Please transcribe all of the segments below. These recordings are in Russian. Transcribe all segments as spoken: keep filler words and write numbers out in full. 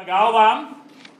помогал вам.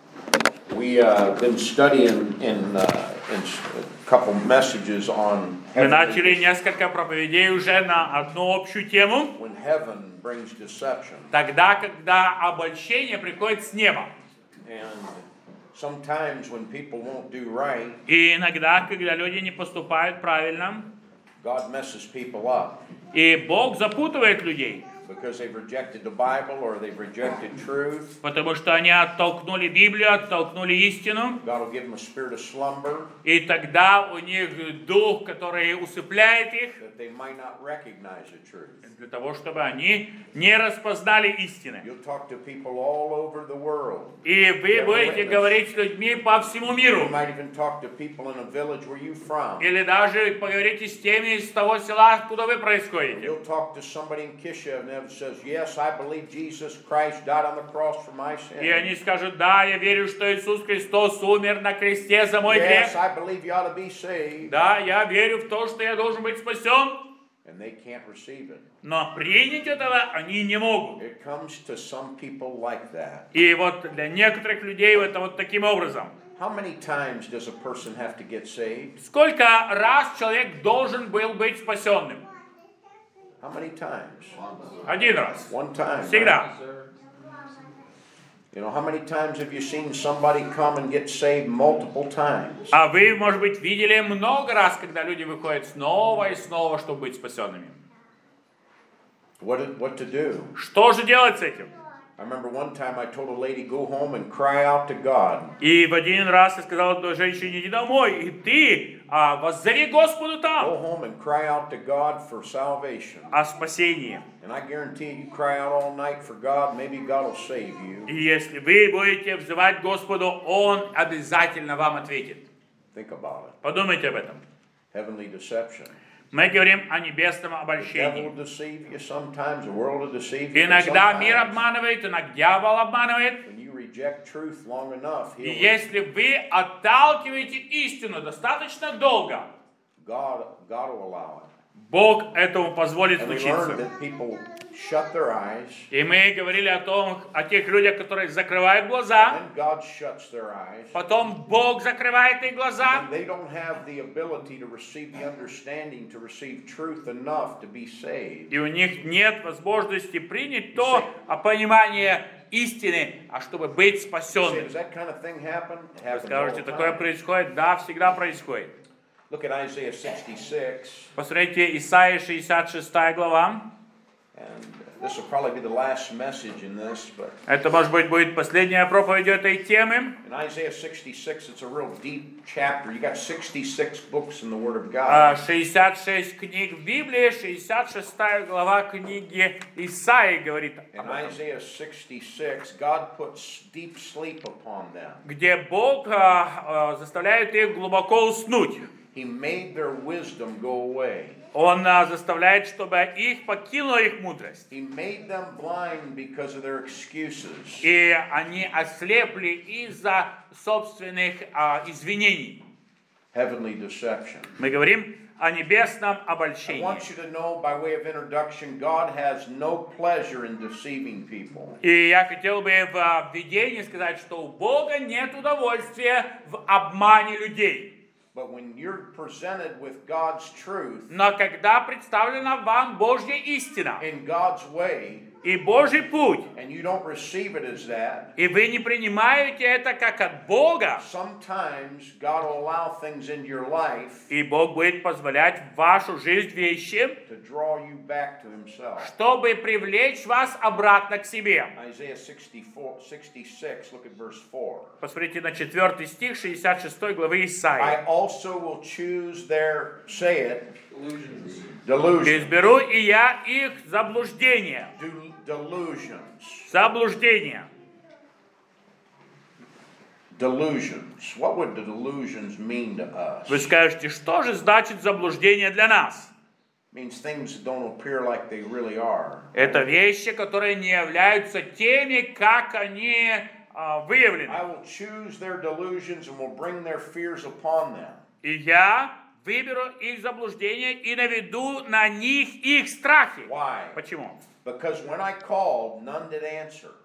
We uh, been studying in, uh, in a couple messages on Мы начали heavenly, несколько проповедей уже на одну общую тему. when heaven brings deception. Тогда, когда обольщение приходит с неба. And sometimes when people won't do right, И иногда, когда люди не поступают правильно, God messes people up и Бог запутывает людей, because they've rejected the Bible or they've rejected truth. потому что они оттолкнули Библию, оттолкнули истину, God will give them a spirit of slumber и тогда у них дух, который усыпляет их, that they might not recognize the truth. для того, чтобы они не распознали истины. You'll talk to people all over the world. И вы будете говорить с людьми по всему миру. You might even talk to people in a village where you're from. Или даже поговорите с теми из того села, откуда вы происходите. You'll talk to somebody in Kisha and them says, yes, I believe Jesus Christ died on the cross for my sin. И они скажут: да, я верю, что Иисус Христос умер на кресте за мой грех. Yes, I believe you ought to be saved. Да, я верю в то, что я должен быть спасен. And they can't receive it. Но принять этого они не могут. It comes to some people like that. И вот для некоторых людей это вот таким образом. How many times does a person have to get saved? Сколько раз человек должен был быть спасенным? How many times? Один раз. One time. Всегда. Right? You know, how many times have you seen somebody come and get saved multiple times? А вы, может быть, видели много раз, когда люди выходят снова и снова, чтобы быть спасенными. What, what to do? Что же делать с этим? I remember one time I told a lady, go home and cry out to God. И в один раз я сказал одной женщине: иди домой, и ты а, воззови Господу Go там home and cry out to God for salvation. о спасении. And I guarantee you, you cry out all night for God, maybe God will save you. И если вы будете взывать Господу, Он обязательно вам ответит. Think about it. Подумайте об этом. Heavenly deception. Мы говорим о небесном The devil обольщении. will deceive you sometimes, the world will deceive you. Иногда мир sometimes. обманывает, иногда дьявол обманывает. When you reject truth long enough, И he'll, если вы отталкиваете истину достаточно долго, God, God will allow it. Бог этому позволит And we случиться. learned that people shut their eyes, И мы говорили о том, о тех людях, которые закрывают глаза, then God shuts their eyes. потом Бог закрывает их глаза, And they don't have the ability to receive the understanding, to receive truth enough to be saved. и у них нет возможности принять то а понимание истины, а чтобы быть Say, спасенным. does that kind of thing happen? It Вы happens all скажете, the такое time. происходит? Да, всегда происходит. Look at Isaiah sixty-six, Посмотрите, Исайя шестьдесят шестая глава. and this will probably be the last message in this, but Это, может быть, будет последняя проповедь этой темы. in Isaiah sixty-six, it's a real deep chapter. You got sixty-six books in the Word of А, God. шестьдесят шесть книг в Библии, шестьдесят шестая глава книги Исаии говорит In об этом, Isaiah sixty-six, God puts deep sleep upon them. где Бог а, а, заставляет их глубоко уснуть. He made their wisdom go away. Он а, заставляет, чтобы их покинула их мудрость. He made them blind because of their excuses. И они ослепли из-за собственных а, извинений. Heavenly deception. Мы говорим о небесном I обольщении. want you to know, by way of introduction, God has no pleasure in deceiving people. И я хотел бы в введении сказать, что у Бога нет удовольствия в обмане людей. But when you're presented with God's truth Но когда представлена вам Божья истина in God's way, и Божий путь, and you don't receive it as that, и вы не принимаете это как от Бога, sometimes God will allow things into your life и Бог будет позволять в вашу жизнь вещи, to draw you back to Himself. чтобы привлечь вас обратно к себе. Isaiah sixty-four, sixty-six, look at verse four. Посмотрите на четвертый стих шестьдесят шестой главы Исаии. I also will choose their, say it, delusions. «Изберу и я их заблуждение». Du- delusions. Заблуждение. Delusions. What would the delusions mean to us? Вы скажете, что же значит заблуждение для нас? Means things that don't appear like they really are. Это вещи, которые не являются теми, как они а, выявлены. I will choose their delusions and will bring their fears upon them. И я выберу их заблуждение и наведу на них их страхи. Why? Почему? Because when I called, none did answer.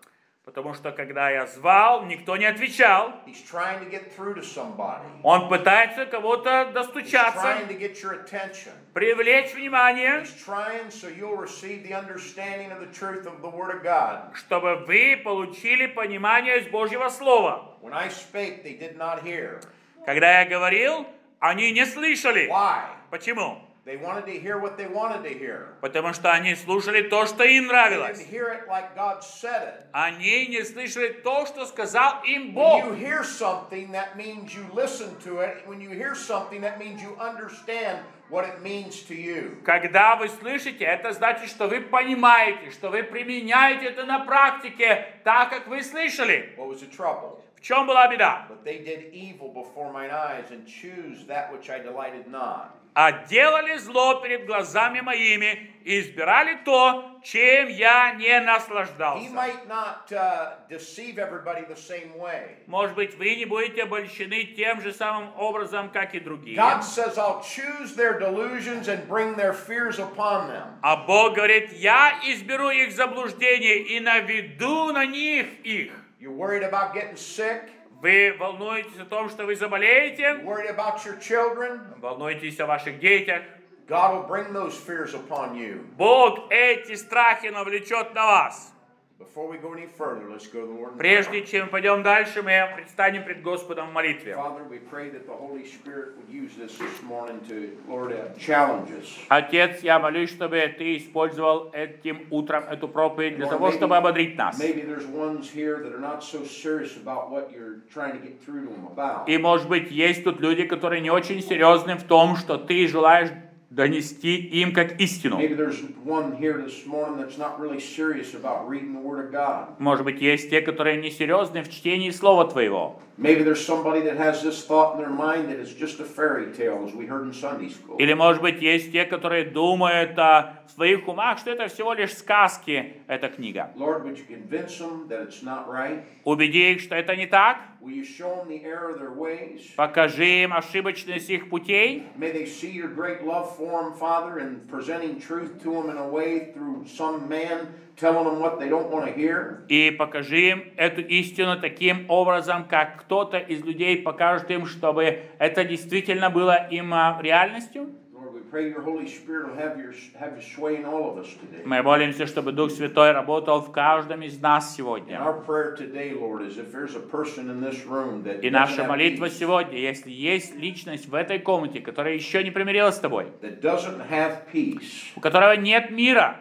Потому что когда я звал, никто не отвечал. He's trying to get through to somebody. Он пытается кого-то He's достучаться, trying to get your attention. привлечь внимание, He's trying so you'll receive the understanding of the truth of the Word of God. чтобы вы получили понимание из Божьего Слова. When I spake, they did not hear. Когда я говорил, они не слышали. Why? Почему? They wanted to hear what they wanted to hear. Потому что они слушали то, что им They нравилось. didn't hear it like God said it. Они не слышали то, что сказал им When Бог. you hear something, that means you listen to it. When you hear something, that means you understand what it means to you. Когда вы слышите, это значит, что вы понимаете, что вы применяете это на практике так, как вы слышали. What was the trouble? В чем была беда? But they did evil before mine eyes and choose that which I delighted not. А делали зло перед глазами моими и избирали то, чем я не He наслаждался. might not uh, deceive everybody the same way. Может быть, вы не будете обольщены тем же самым образом, как и другие. God says, I'll choose their delusions and bring their fears upon them. А Бог говорит, я изберу их заблуждение и наведу на них их. You're worried about getting sick? Вы волнуетесь о том, что вы заболеете? You're worried about your children? Волнуетесь о ваших детях? God will bring those fears upon you. Бог эти страхи навлечет на вас. Before we go any further, let's go to the Lord in prayer. Прежде чем пойдем дальше, мы предстанем пред Господом в молитве. Father, we pray that the Holy Spirit would use this this morning to, Lord, uh, challenge us. Отец, я молюсь, чтобы ты использовал этим утром эту проповедь для Lord, того, maybe- чтобы ободрить нас. Maybe there's ones here that are not so serious about what you're trying to get through to them about. И, может быть, есть тут люди, которые не очень серьезны в том, что ты желаешь донести им как истину. Maybe there's one here this morning that's not really serious about reading the Word of God. Может быть, есть те, которые не серьезны в чтении Слова Твоего. Maybe there's somebody that has this thought in their mind that it's just a fairy tale, as we heard in Sunday school. Или, может быть, есть те, которые думают о своих умах, что это всего лишь сказки, эта книга. Lord, would you convince them that it's not right? Убеди их, что это не так. Will you show them the error of their ways? Покажи им ошибочность их путей. May they see your great love for them, Father, and presenting truth to them in a way through some man telling them what they don't want to hear. И покажи им эту истину таким образом, как кто-то из людей покажет им, чтобы это действительно было им а, реальностью. Lord, we pray your Holy Spirit will have your have your sway in all of us today. Мы молимся, чтобы Дух Святой работал в каждом из нас And сегодня. our prayer today, Lord, is if there's a person in this room that И doesn't наша have молитва peace, сегодня, если есть личность в этой комнате, которая еще не примирилась с тобой, that doesn't have peace, у которого нет мира,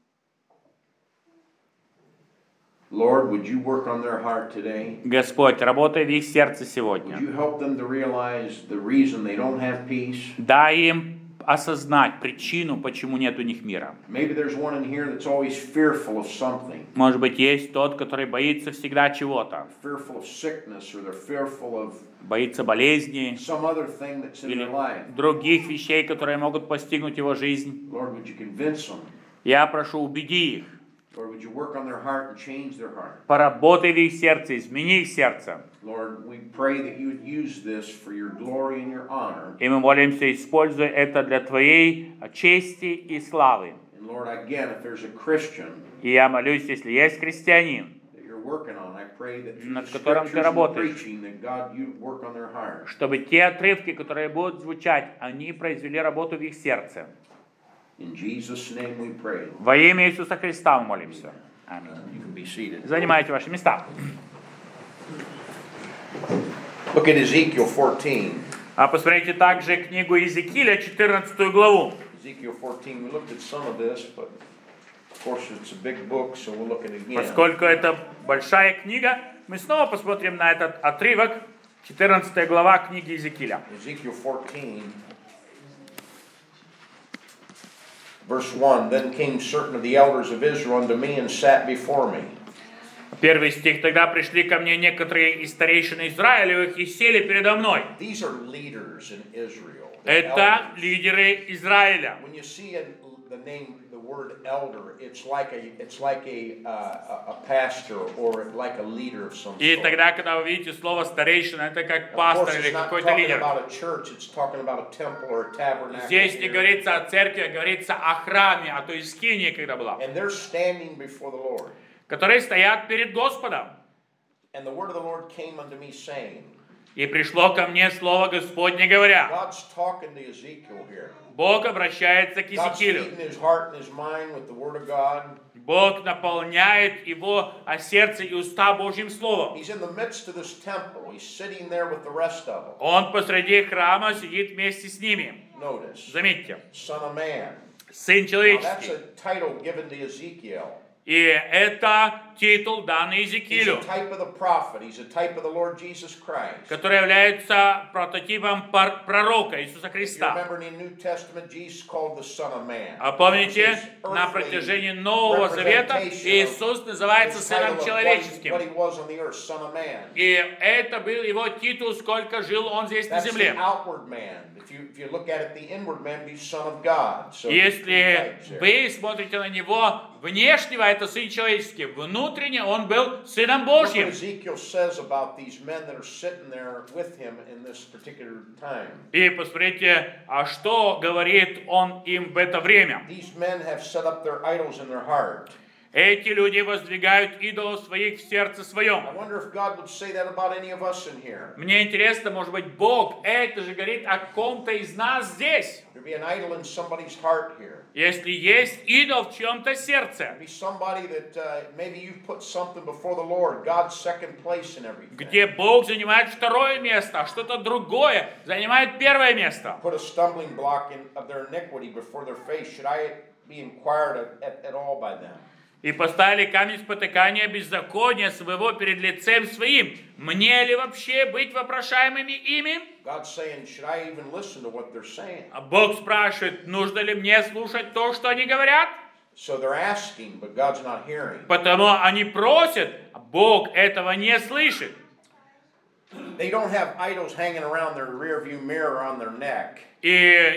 Lord, would you work on their heart today? Господь, работай в их сердце Would сегодня. you help them to realize the reason they don't have peace? Дай им осознать причину, почему нет у них мира. Maybe there's one in here that's always fearful of something, Может быть, есть тот, который боится всегда чего-то. fearful of sickness, or they're fearful of Боится болезни some other thing that's in или their life. других вещей, которые могут постигнуть его жизнь. Lord, would you convince them? Я прошу, убеди их. Lord, would you work on their heart and change their heart? Поработай в их сердце, измени их сердце. Lord, we pray that you would use this for your glory and your honor. И мы молимся, используя это для Твоей чести и славы. And Lord, again, if there's a Christian И я молюсь, если есть христианин, that you're working on, I pray that through над the которым ты scriptures and the работаешь. preaching, that God, you work on their heart. чтобы те отрывки, которые будут звучать, они произвели работу в их сердце. In Jesus' name we pray. Во имя Иисуса Христа мы молимся. Аминь. You can be seated. Занимайте ваши места. Look at Ezekiel fourteen. А посмотрите также книгу Иезекииля, четырнадцатую главу. Ezekiel fourteen, we looked at some of this, but of course it's a big book, so we'll look at it again. Поскольку это большая книга, мы снова посмотрим на этот отрывок, четырнадцатая глава книги Иезекииля. Ezekiel fourteen, verse one, then came certain of the elders of Israel unto me and sat before me. Первый стих. Тогда пришли ко мне некоторые из старейшин Израилевых и сели передо мной. These are leaders in Israel. The Это elders. лидеры Израиля. When you see a, the name, the word elder, it's like a, it's like a, uh, a, a pastor or like a leader of some И sort. тогда, когда вы видите слово старейшина, это как Of course, пастор it's или not какой-то talking лидер. about a church, it's talking about a temple or a tabernacle. Здесь не here. говорится о церкви, а говорится о храме, о той скинии, когда была. And they're standing before the Lord. которые стоят перед Господом. And the word of the Lord came unto me, saying, И пришло ко мне слово Господне, говоря. God's talking to Ezekiel here. Бог обращается к God's Иезекиилю. feeding his heart and his mind with the word of God. Бог наполняет его сердце и уста Божьим словом. He's in the midst of this temple. He's sitting there with the rest of them. Он посреди храма сидит вместе с ними. Notice, Заметьте, Son of Man. Сын Now, that's человеческий. a title given to Ezekiel. И это титул, данный He's a Иезекиилю, type of the prophet. He's a type of the Lord Jesus Christ. который является прототипом пар- пророка Иисуса You Христа. remember in the New Testament, Jesus called the Son of Man. А помните, His на earthly протяжении Нового Завета representation Иисус of называется his Сыном title of what he- Человеческим. what he was on the earth, Son of Man. И это был его титул, сколько жил он здесь на That's земле. the outward man. If you, if you look at it, the inward man be Son of God. So Если two types there. вы смотрите на него, внешнего это Сын Человеческий, внутренне он был Сыном Look what Божьим. Ezekiel says about these men that are sitting there with him in this particular time. И посмотрите, а что говорит он им в это время. These men have set up their idols in their heart. Эти люди воздвигают идолов своих в сердце I своем. wonder if God would say that about any of us in here. Мне интересно, может быть, Бог это же говорит о ком-то из нас здесь. There be an idol in somebody's heart here. Если есть идол в чьем-то сердце, Be somebody that uh, maybe you've put something before the Lord, God's second place in everything. где Бог занимает второе место, а что-то другое занимает первое место. Put a stumbling block in, of their iniquity before their face. Should I be inquired at, at, at all by them? И поставили камень спотыкания беззакония своего перед лицем своим. Мне ли вообще быть вопрошаемыми ими? God's saying, should I even listen to what they're saying? А Бог спрашивает, нужно ли мне слушать то, что они говорят? So they're asking, but God's not hearing. Потому они просят, а Бог этого не слышит. They don't have idols hanging around their rear view mirror on their neck. И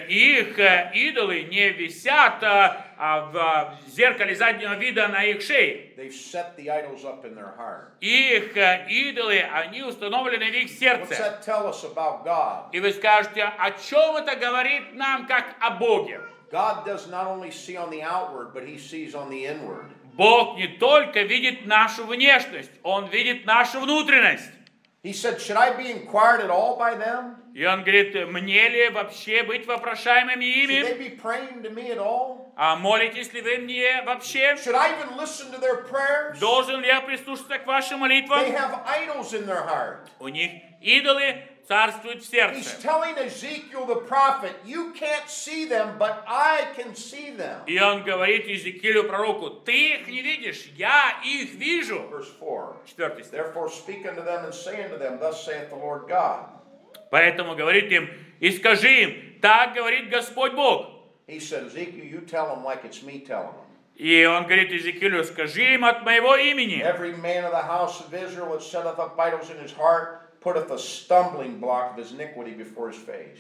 их э, идолы не висят а, а, в зеркале заднего вида на их шее. They've set the idols up in their heart. Их э, идолы, они установлены в их What's сердце. that tell us about God? И вы скажете, о чем это говорит нам, как о Боге? God does not only see on the outward, but he sees on the inward. Бог не только видит нашу внешность, Он видит нашу внутренность. He said, should I be inquired at all by them? И Он говорит, мне ли вообще быть вопрошаемыми Should they ими? be praying to me at all? А молитесь ли вы мне вообще? Should I even listen to their prayers? Должен ли я прислушаться к вашим молитвам? They have idols in their heart. У них идолы царствуют в He's сердце. telling Ezekiel the prophet, you can't see them, but I can see them. И он говорит Иезекиилю пророку, ты их не видишь, я их вижу. Verse four. Четвертый стих. Therefore speak unto them and say unto them, thus saith the Lord God. Поэтому говорит им, и скажи им, так говорит Господь Бог. He said, Ezekiel, you tell them like it's me telling them. И он говорит Иезекиилю, скажи им от моего имени. Every man of the house of Israel that setteth up idols in his heart, putteth a stumbling block of his iniquity before his face.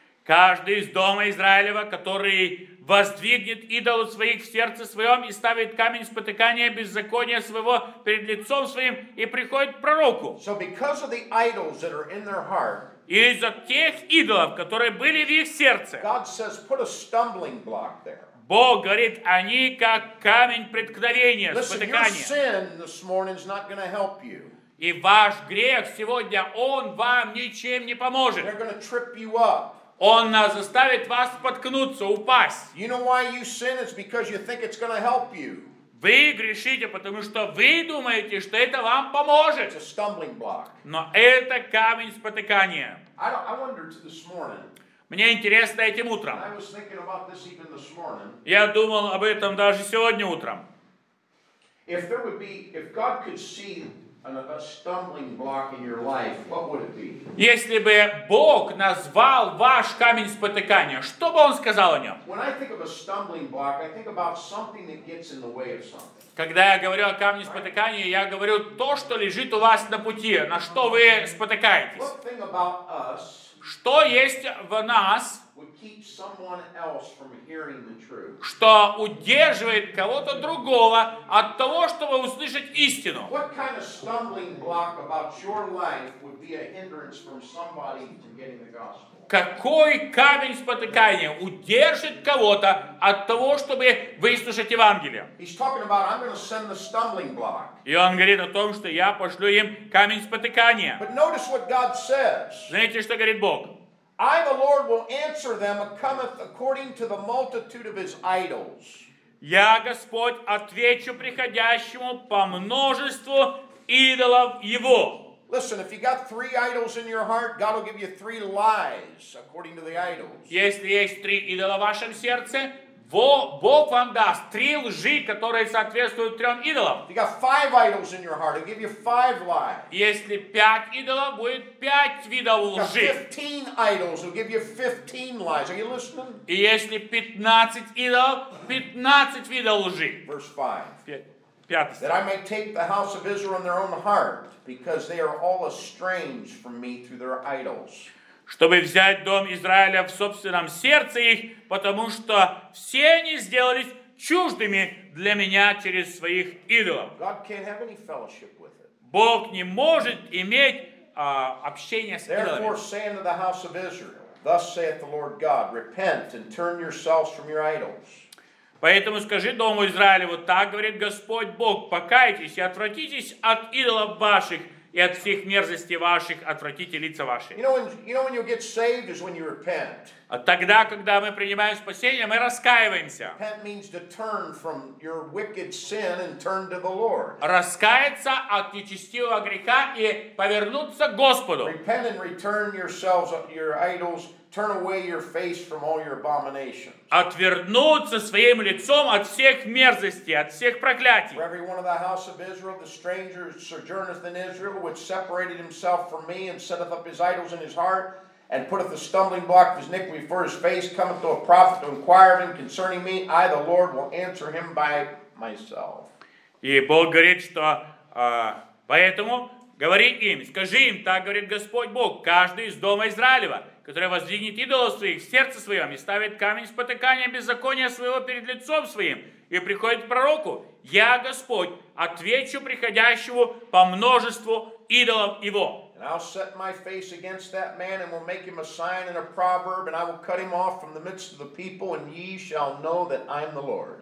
Каждый из дома Израилева, который воздвигнет идолу своих в сердце своем и ставит камень спотыкания беззакония своего перед лицом своим и приходит к пророку. So because of the idols that are in their heart, И из-за тех идолов, которые были в их сердце, God says, put a stumbling block there. Бог говорит, они как камень преткновения, Listen, your спотыкания. sin this morning is not going to help you. И ваш грех сегодня, он вам ничем не поможет. They're going to trip you up. Он а, заставит вас споткнуться, упасть. You know why you sin? It's because you think it's going to help you. Вы грешите, потому что вы думаете, что это вам поможет. It's a stumbling block. Но это камень спотыкания. I, don't, I wondered this morning, Мне интересно этим and утром. I was thinking about this even this morning, Я думал об этом даже сегодня утром. if there would be, if God could see an, a stumbling block in your life, what would it be? Если бы Бог назвал ваш камень спотыкания, что бы Он сказал о нем? When I think of a stumbling block, I think about something that gets in the way of something. Когда я говорю о камне спотыкания, я говорю то, что лежит у вас на пути, на что вы спотыкаетесь. One thing about us, Что есть в нас, would keep someone else from hearing the truth. что удерживает кого-то другого от того, чтобы услышать истину. What kind of stumbling block about your life would be a hindrance from somebody from getting the gospel? Какой камень спотыкания удержит кого-то от того, чтобы выслушать Евангелие? He's talking about, I'm going to send the stumbling block. И он говорит о том, что я пошлю им камень спотыкания. But notice what God says. Знаете, что говорит Бог? I, the Lord, will answer them, cometh according to the multitude of his idols. Я, Господь, отвечу приходящему по множеству идолов его. Listen, if you got three idols in your heart, God will give you three lies according to the idols. Если есть три идола в вашем сердце, Бог вам даст три лжи, которые соответствуют трем идолам. If you got five idols in your heart, He'll give you five lies. Если пять идолов, будет пять видов If you got лжи. fifteen idols, He'll give you fifteen lies. Are you listening? И если пятнадцать идолов, пятнадцать видов лжи. Verse five. Пятый. That I may take the house of Israel in their own heart, because they are all estranged from me through their idols. Чтобы взять дом Израиля в собственном сердце их, потому что все они сделались чуждыми для меня через своих идолов. God can't have any fellowship with it. Бог не может иметь а, общения с Therefore, идолами. say unto the house of Israel, Thus saith the Lord God, repent and turn yourselves from your idols. Поэтому скажи дому Израилеву, так говорит Господь Бог, покайтесь и отвратитесь от идолов ваших, и от всех мерзостей ваших отвратите лица ваши. You know when you know when you'll get saved is when you repent. А тогда, когда мы принимаем спасение, мы раскаиваемся. Repent means to turn from your wicked sin and turn to the Lord. Раскаяться от нечестивого греха и повернуться к Господу. Repent and return yourselves your idols. Turn away your face from all your abominations. Отвернуться своим лицом от всех мерзостей, от всех проклятий. For every one of the house of Israel, the stranger sojourneth in Israel, which separated himself from me, and setteth up his idols in his heart, and putteth the stumbling block of his iniquity before his face, cometh to a prophet to inquire of him concerning me. I, the Lord, will answer him by myself. И Бог говорит, что а, поэтому говори им, скажи им, так говорит Господь Бог, каждый из дома Израилева, который воздвигнет идолов своих в сердце своем и ставит камень спотыкания беззакония своего перед лицом своим, и приходит к пророку, я, Господь, отвечу приходящему по множеству идолов его. And I'll set my face against that man, and will make him a sign and a proverb, and I will cut him off from the midst of the people, and ye shall know that I am the Lord.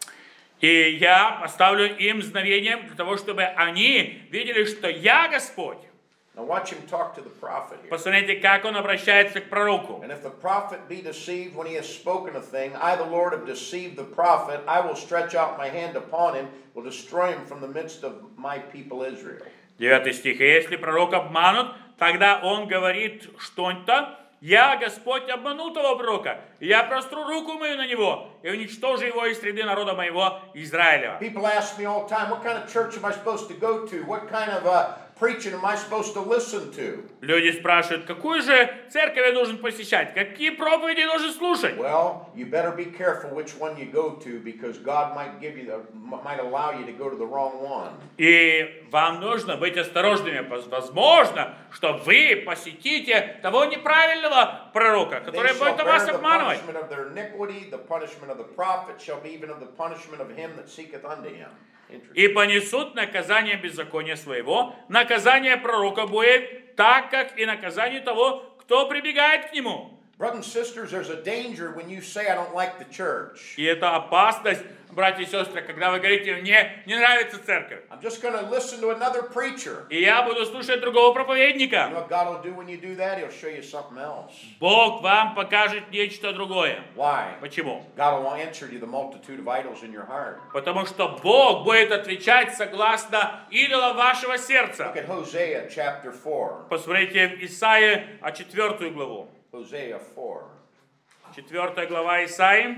И я поставлю им знамением для того, чтобы они видели, что я Господь. Now watch him talk to the prophet here. Посмотрите, как он обращается к пророку. And if the prophet be deceived when he has spoken a thing, I, the Lord, have deceived the prophet. I will stretch out my hand upon him, will destroy him from the midst of my people Israel. Девятый стих. И если пророк обманут, тогда он говорит что-то. Я, Господь, обманул того пророка. И я простру руку мою на него и уничтожу его из среды народа моего Израиля. People ask me all the time, what kind of church am I supposed to go to? What kind of uh, preaching am I supposed to listen to? Люди спрашивают, какую же церковь я должен посещать? Какие проповеди я должен слушать? Well, you better be careful which one you go to, because God might give you the, might allow you to go to the wrong one. И вам нужно быть осторожными. Возможно, что вы посетите того неправильного пророка, They который shall будет bear вас the обманывать. punishment of their iniquity, the punishment of the prophet shall be even of the punishment of him that seeketh unto him. И понесут наказание беззакония своего. Наказание пророка будет так, как и наказание того, кто прибегает к нему. Brothers and sisters, there's a danger when you say, I don't like the church. И это опасность, братья и сестры, когда вы говорите, мне не нравится церковь. I'm just going to listen to another preacher. И я буду слушать другого You know проповедника. what God will do when you do that? He'll show you something else. Бог вам покажет нечто другое. Why? Почему? God will answer you the multitude of idols in your heart. Потому что Бог будет отвечать согласно идолам вашего сердца. Look at Hosea chapter four. Посмотрите в Исаии, а четвертую главу. Hosea four. Четвертая глава Исаии.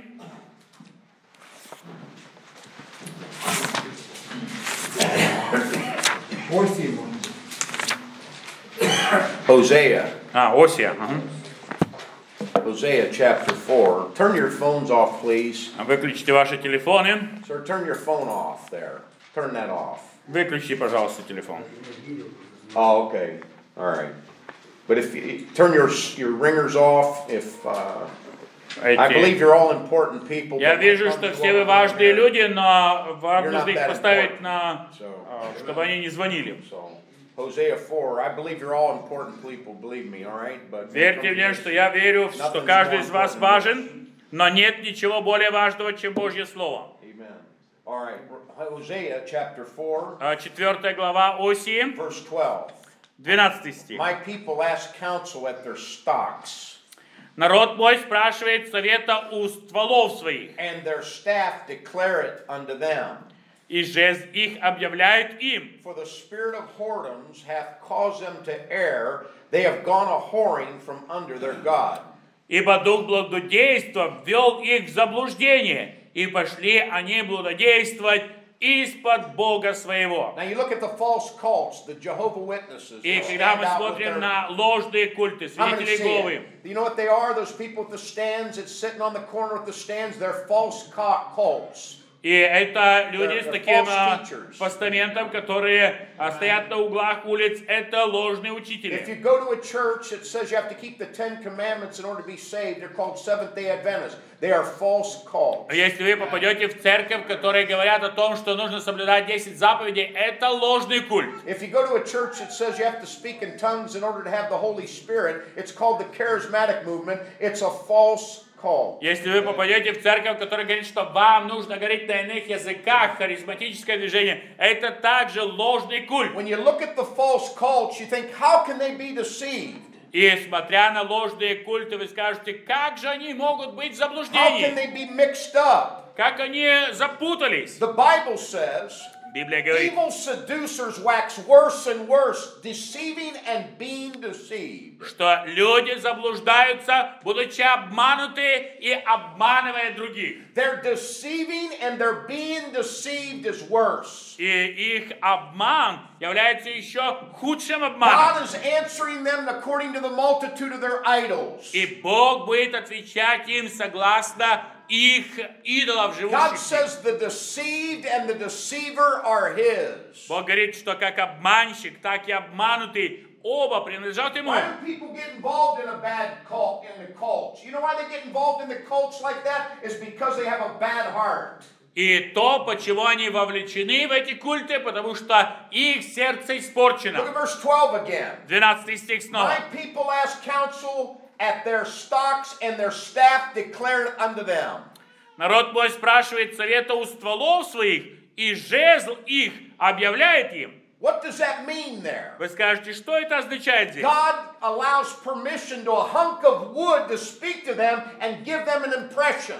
Hosea. А, Осия. Ага. Hosea chapter four. Turn your phones off, please. Выключите ваши телефоны. Sir, turn your phone off there. Turn that off. Выключите, пожалуйста, телефон. Oh, okay. All right. But if you turn your your ringers off, if uh, I believe эти... you're all important people. Я but вижу, when it что comes to все вы what we're важные doing люди, но вам You're нужно not их that поставить important. на... So, а, чтобы они не звонили. so, Hosea four, I believe you're all important people, believe me, all right? But when it Верьте comes мне, to что я верю, что nothing's каждый more из вас important than важен, но нет ничего более важного, чем Божье Слово. Amen. All right, Hosea chapter four, А, Четвертая глава Осии, verse twelve. двенадцатый стих. My people ask counsel at their stocks, Народ мой спрашивает совета у стволов своих, and their staff declare it unto them. и жезл их объявляют им. For the spirit of whoredoms hath caused them to err, they have gone a whoring from under their God. Ибо дух блудодейства ввел их в заблуждение, и пошли они блудодействовать из-под Бога своего. Now you look at the false cults, the Jehovah Witnesses. И they когда stand мы out with смотрим their- на ложные культы, How many свидетелей see Иеговы, it? You know what they are? Those people at the stands that's sitting on the corner at the stands, they're false co- cults. и это люди They're- с they're таким false а, teachers. постаментом, которые а, стоят на углах улиц, это ложные If учители. you go to a church that says you have to keep the Ten Commandments in order to be saved, they're called Seventh-day Adventists. They are false cults. А если вы попадете в церковь, которые говорят о том, что нужно соблюдать десять заповедей, это ложный культ. If you go to a church that says you have to speak in tongues in order to have the Holy Spirit, it's called the Charismatic Movement. It's a false cult. Если вы попадете в церковь, которая говорит, что вам нужно говорить на иных языках, харизматическое движение, это также ложный культ. When you look at the false cults, you think, how can they be deceived? И смотря на ложные культы, вы скажете, как же они могут быть в How can заблуждении? they be mixed up? Как они запутались? The Bible says, Библия говорит, evil seducers wax worse and worse, deceiving and being deceived. что люди заблуждаются, будучи обмануты и обманывая других. They're deceiving and their being deceived is worse. И их обман является еще худшим God обманом. is answering them according to the multitude of their idols. И Бог будет отвечать им согласно их идолов, God живущих. в них. says the deceived and the deceiver are His. Бог говорит, что как обманщик, так и обманутый оба принадлежат Ему. Why do people get involved in a bad cult, in the cults? You know why they get involved in the cults like that? Is because they have a bad heart. И то, почему они вовлечены в эти культы, потому что их сердце Look испорчено. at verse twelve again. двенадцатый стих снова. My people ask counsel at their stocks, and their staff declare it unto them. Народ мой спрашивает совета у стволов своих, и жезл их объявляет им. What does that mean there? Вы скажете, что это означает здесь? God allows permission to a hunk of wood to speak to them and give them an impression.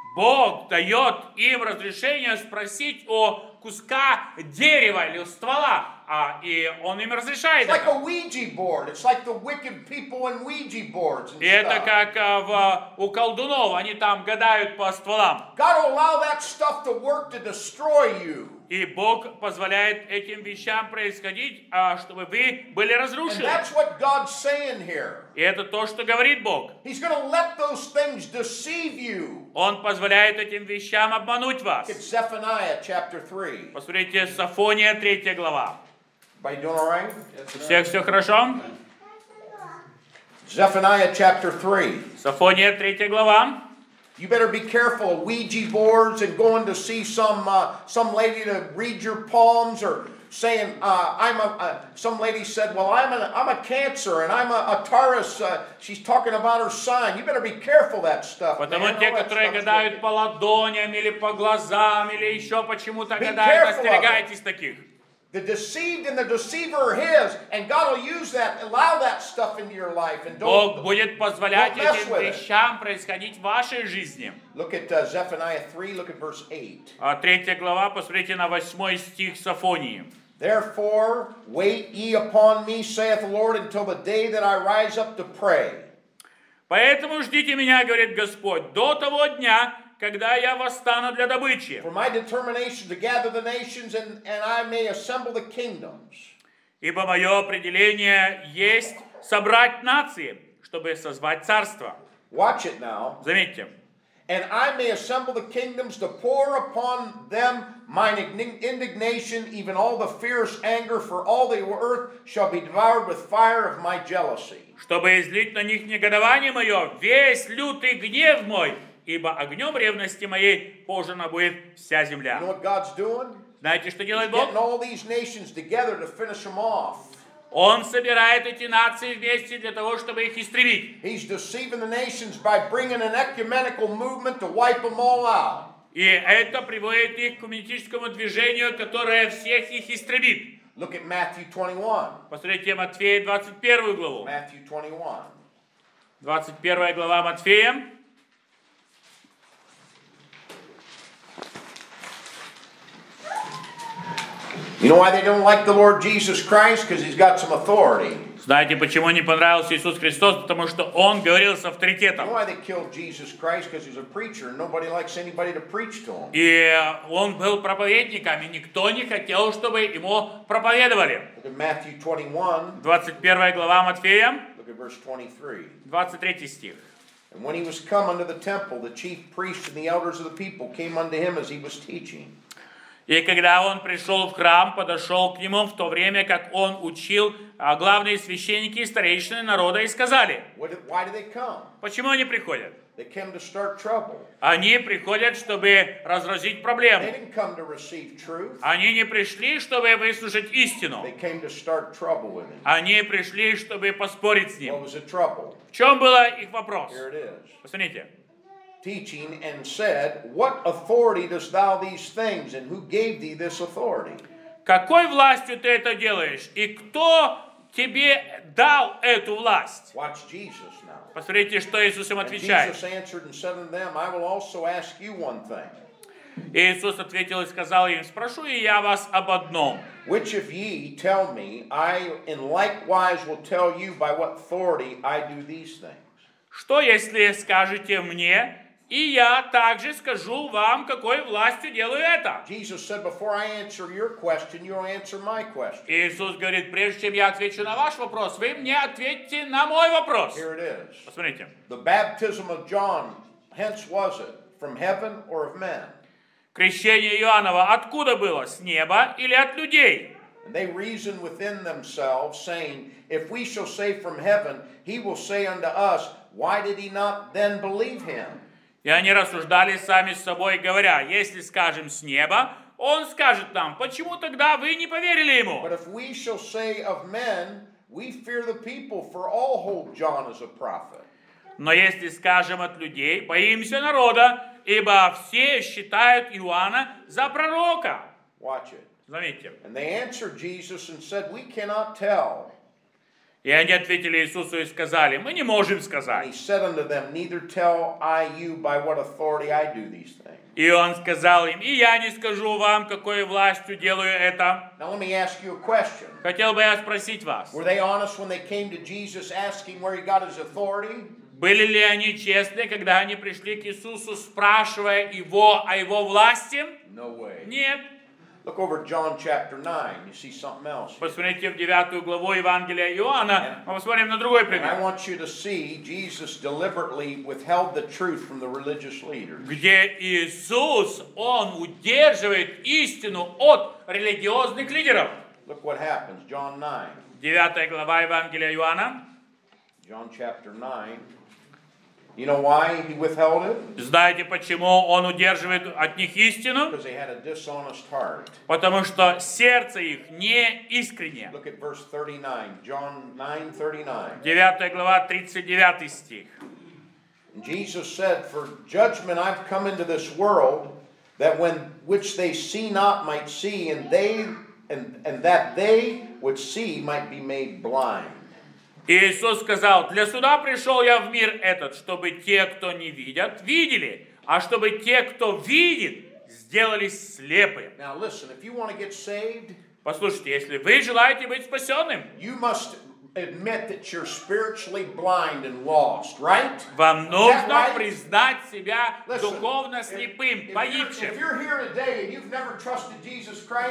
Бог дает им разрешение спросить о куска дерева или ствола, а, и Он им разрешает It's like это. a Ouija board. It's like the wicked people in Ouija boards and И это stuff. как а, в, у колдунов, они там гадают по стволам. God will allow that stuff to work to destroy you. И Бог позволяет этим вещам происходить, а, чтобы вы были And разрушены. that's what God's saying here. И это то, что говорит Бог. He's going to let those things deceive you. Он позволяет этим вещам обмануть вас. It's Zephaniah chapter three. Посмотрите, Софония, третья глава. Everybody doing all right? У всех все хорошо? Zephaniah chapter three. Софония, третья глава. You better be careful of Ouija boards and going to see some uh, some lady to read your palms, or saying uh, I'm a. Uh, some lady said, "Well, I'm a I'm a Cancer and I'm a, a Taurus." Uh, she's talking about her sign. You better be careful of that stuff. Потому man. те, All that которые stuff's гадают wicked. по ладоням или по глазам, или еще почему-то Be гадают, careful of it. остерегайтесь таких. The deceived and the deceiver are His, and God will use that, allow that stuff into your life, and Бог don't. будет позволять don't mess этим with it. вещам происходить в вашей жизни. Look at uh, Zephaniah three. Look at verse eight. А третья глава, посмотрите на восьмой стих Софонии. Therefore, wait ye upon me, saith the Lord, until the day that I rise up to pray. Поэтому ждите меня, говорит Господь, до того дня, когда я восстану для добычи. For my determination to gather the nations, and, and I may assemble the kingdoms. Ибо мое определение есть собрать нации, чтобы созвать царство. Watch it now. Заметьте. and I may assemble the kingdoms to pour upon them mine indignation, even all the fierce anger, for all the earth shall be devoured with fire of my jealousy. Чтобы излить на них негодование мое, весь лютый гнев мой, ибо огнем ревности моей пожрана будет вся You know земля. what God's doing? Знаете, что He's делает Бог? getting all these nations together to finish them off. Он собирает эти нации вместе для того, чтобы их истребить. He's deceiving the nations by bringing an ecumenical movement to wipe them all out. И это приводит их к коммунистическому движению, которое всех их истребит. Look at Matthew twenty-one. Посмотрите Матфея двадцать первую главу. Matthew twenty-one. двадцать первая глава Матфея. You know why they don't like the Lord Jesus Christ? Because he's got some authority. Знаете, почему не понравился Иисус Христос? Потому что Он говорил с You know авторитетом. why they killed Jesus Christ? Because he's a preacher and nobody likes anybody to preach to him. И Он был проповедником, и никто не хотел, чтобы Ему проповедовали. Look at Matthew twenty-one. двадцать первая глава Матфея, Look at verse twenty-three. двадцать третий стих. And when he was come unto the temple, the chief priests and the elders of the people came unto him as he was teaching. И когда он пришел в храм, подошел к нему в то время, как он учил, а главные священники и старейшины народа и сказали: What did- Why do they come? почему они приходят? They came to start trouble. Они приходят, чтобы разразить They проблему. didn't come to receive truth. Они не пришли, чтобы выслушать истину. They came to start trouble with him. Они пришли, чтобы поспорить с What ним. was the trouble? В чем был их вопрос? Here it is. Посмотрите. Teaching and said, What authority dost thou these things, and who gave thee this authority? Какой властью ты это делаешь? И кто тебе дал эту власть? Watch Jesus now. Посмотрите, что Иисус им And отвечает. Jesus answered and said unto them, I will also ask you one thing. Иисус ответил и сказал им: спрошу и я вас об одном. Which if ye tell me, I in likewise will tell you by what authority I do these things. Что, если скажете мне, и я также скажу вам, какой властью делаю это? Jesus said, Before I answer your question, you'll answer my question. Иисус говорит: прежде чем я отвечу на ваш вопрос, вы мне ответьте на мой вопрос. Here it is. Посмотрите. The baptism of John, hence was it, from heaven or of men? Крещение Иоаннова откуда было? С неба или от людей? And they reasoned within themselves, saying, If we shall say from heaven, he will say unto us, Why did he not then believe him? И они рассуждали сами с собой, говоря: если скажем с неба, он скажет нам: почему тогда вы не поверили ему? But if we shall say of men, we fear the people, for all hold John as a prophet. Но если скажем от людей, боимся народа, ибо все считают Иоанна за пророка. Watch it. Заметьте. And they answered Jesus and said, We cannot tell. И они ответили Иисусу и сказали: мы не можем And he сказать. said unto them, Neither tell I you by what authority I do these things. И он сказал им: и я не скажу вам, какой властью делаю это. Now let me ask you a question. Хотел бы я спросить вас, Were they honest when they came to Jesus asking where he got his authority? были ли они честны, когда они пришли к Иисусу, спрашивая его о его власти? No way. Нет. Look over at John chapter nine. You see something else. here. Посмотрите в девятую главу Евангелия Иоанна, мы посмотрим на другой And I пример, want you to see Jesus deliberately withheld the truth from the religious leaders. где Иисус, Он удерживает истину от религиозных лидеров. Look what happens. John nine. девятая глава Евангелия Иоанна. John chapter nine. You know why he withheld it? Знаете, почему Он удерживает от них истину? Because they had a dishonest heart. Потому что сердце их не искренне. Look at verse thirty-nine. John nine thirty-nine. девятая глава, тридцать девятый стих. And Jesus said, For judgment I've come into this world, that when which they see not might see, and they and, and that they which see might be made blind. И Иисус сказал: для суда пришел я в мир этот, чтобы те, кто не видят, видели, а чтобы те, кто видит, сделались слепы. Now listen, if you want to get saved, Послушайте, если вы желаете быть спасенным, you must admit that you're spiritually blind and lost, right? вам Is that нужно right? признать себя Listen, духовно if- слепым, if you're- погибшим. If you're here today and you've never trusted Jesus Christ,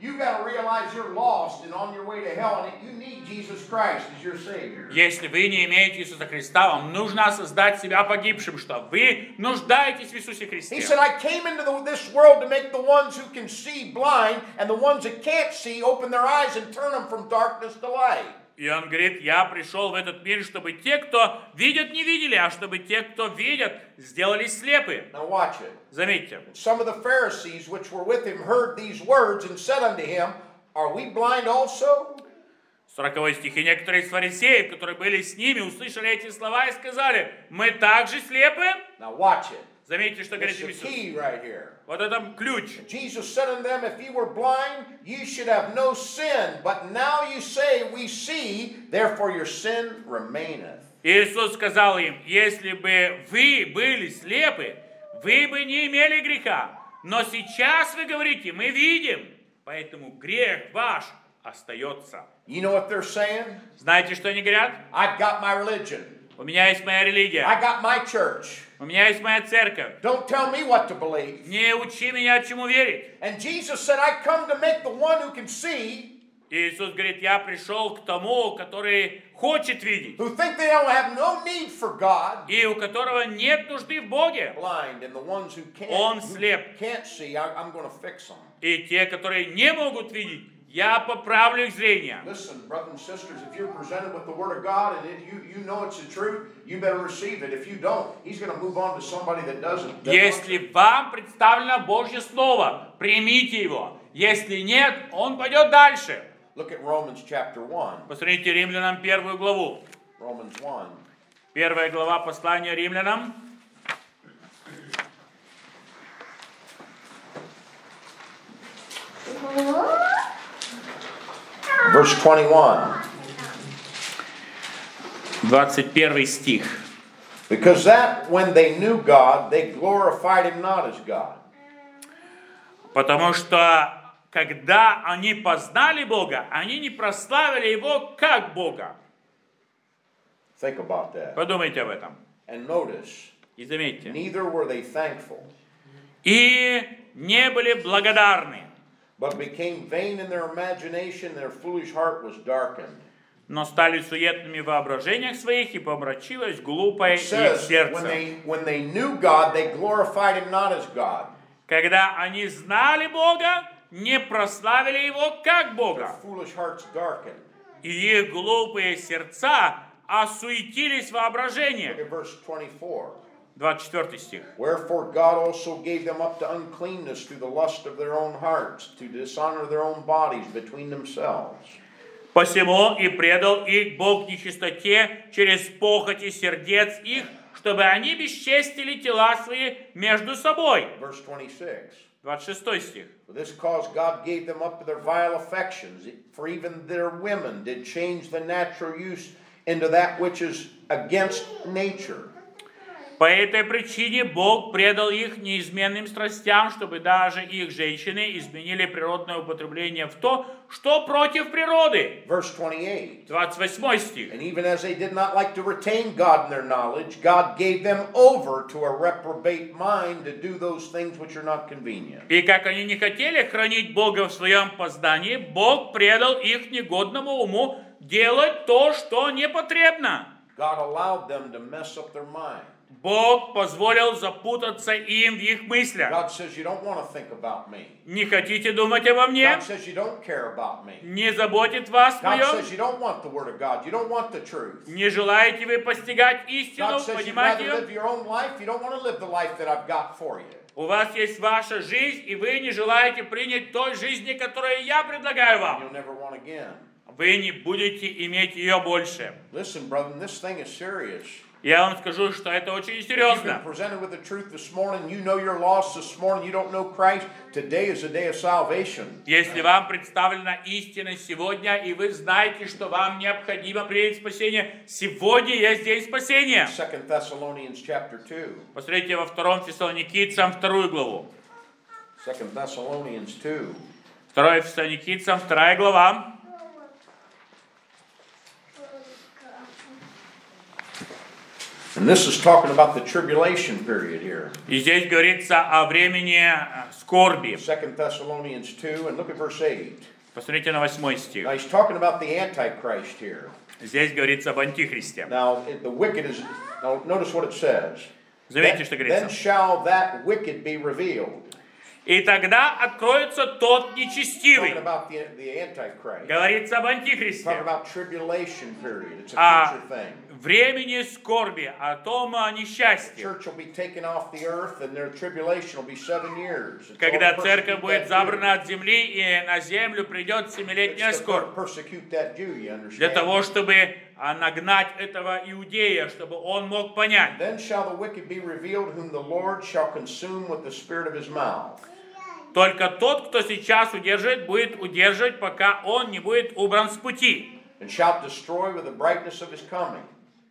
you got to realize you're lost and on your way to hell, and you need Jesus Christ as your Savior. Если вы не имеете Иисуса Христа, вам нужно осознать себя погибшим, что вы нуждаетесь в Иисусе Христе. He said, I came into the, this world to make the ones who can see blind, and the ones that can't see open their eyes and turn them from darkness to light. И он говорит, я пришел в этот мир, чтобы те, кто видят, не видели, а чтобы те, кто видят, сделались слепы. Now watch it. Заметьте. Some of the Pharisees which were with him heard these words and said unto him, Are we blind also? сороковой стих. И некоторые из фарисеев, которые были с ними, услышали эти слова и сказали, мы также слепы? Now watch it. Заметьте, что говорит It's the Иисус. key right here. Вот это ключ. Jesus said unto them, If ye were blind, ye should have no sin. But now you say, We see, therefore your sin remaineth. Иисус сказал им, если бы вы были слепы, вы бы не имели греха. Но сейчас вы говорите, мы видим, поэтому грех ваш остается. You know what they're saying? Знаете, что они говорят? I've got my religion. У меня есть моя религия. I got my church. У меня есть моя церковь. Don't tell me what to believe. Не учи меня, чему верить. And Jesus said, I come to make the one who can see, Иисус говорит, я пришел к тому, который хочет видеть, who think they don't have no need for God, и у которого нет нужды в Боге. blind, and the ones who can't, Он who слеп. can't see, I, I'm going to fix them. И те, которые не могут видеть, я поправлю их зрение. Listen, brothers and sisters, if you're presented with the Word of God and it, you, you know it's the truth, you better receive it. If you don't, He's going to move on to somebody that doesn't. that Если вам представлено Божье Слово, примите его. Если нет, он пойдет дальше. Look at Romans chapter one. Посмотрите Римлянам первую главу. Romans one. Первая глава послания Римлянам. Verse twenty-one. двадцать первый стих. Because that when they knew God, they glorified Him not as God. Потому что, когда они познали Бога, они не прославили Его как Бога. Think about that. Подумайте об этом. And notice, И заметьте. neither were they thankful, И не были благодарны, but became vain in their imagination, their foolish heart was darkened. но стали суетными в воображениях своих, и помрачилось глупое It их says, when сердце. they, when they knew God, they glorified Him not as God. Когда они знали Бога, не прославили Его как Their Бога. foolish hearts darkened. И их глупые сердца осуетились в Look воображениях. at verse twenty-four. двадцать четвёртый стих. Wherefore God also gave them up to uncleanness through the lust of their own hearts, to dishonor their own bodies between themselves. Посему и предал их Бог нечистоте через похоти сердец их, чтобы они бесчестили тела свои между собой. Verse twenty-six. двадцать шестой стих. For this cause God gave them up to their vile affections, for even their women did change the natural use into that which is against nature. По этой причине Бог предал их неизменным страстям, чтобы даже их женщины изменили природное употребление в то, что против природы. Verse twenty-eight. двадцать восьмой стих. And even as they did not like to retain God in their knowledge, God gave them over to a reprobate mind to do those things which are not convenient. И как они не хотели хранить Бога в своем познании, Бог предал их негодному уму делать то, что непотребно. God allowed them to mess up their mind. Бог позволил запутаться им в их мыслях. God says you don't want to think about me. Не хотите думать обо мне? God says you don't care about me. Не заботит вас God моем? says you don't want the Word of God. You don't want the truth. Не желаете вы постигать истину, God says you'd понимать rather ее? live your own life. You don't want to live the life that I've got for you. У вас есть ваша жизнь, и вы не желаете принять той жизни, которую я предлагаю вам. You'll never want again. Вы не будете иметь ее больше. Listen, brother, this thing is serious. Я вам скажу, что это очень You've been серьезно. presented with the truth this morning. You know you're lost this morning. You don't know Christ. Today is a day of salvation. Если вам представлена истина сегодня, и вы знаете, что вам необходимо принять спасение, сегодня есть день спасения. Second Thessalonians chapter two. Посмотрите во втором Фессалоникийцам вторую главу. Second Thessalonians two. Второе Фессалоникийцам вторая глава. And this is talking about the tribulation period here. И здесь говорится о времени скорби. Second Thessalonians two, and look at verse eight. Посмотрите на восьмой стих. Now he's talking about the Antichrist here. Здесь говорится об антихристе. Now the wicked is, now notice what it says. Заметьте, что Then, говорится. then shall that wicked be revealed. И тогда откроется тот Talking нечестивый. about the, the Antichrist. Говорится об Talking антихристе. about tribulation period. It's a О future thing. времени скорби, о том The несчастье. church will be taken off the earth, and their tribulation will be seven years. It's Когда all to церковь persecute будет that забрана Jew. от земли, и на землю придет семилетняя It's to скорбь. persecute that Jew, you Для understand? того, чтобы а, нагнать этого иудея, чтобы он мог понять. Then shall the wicked be revealed, whom the Lord shall consume with the spirit of his mouth. Только тот, кто сейчас удерживает, будет удерживать, пока он не будет убран с пути. And shall destroy with the brightness of his coming.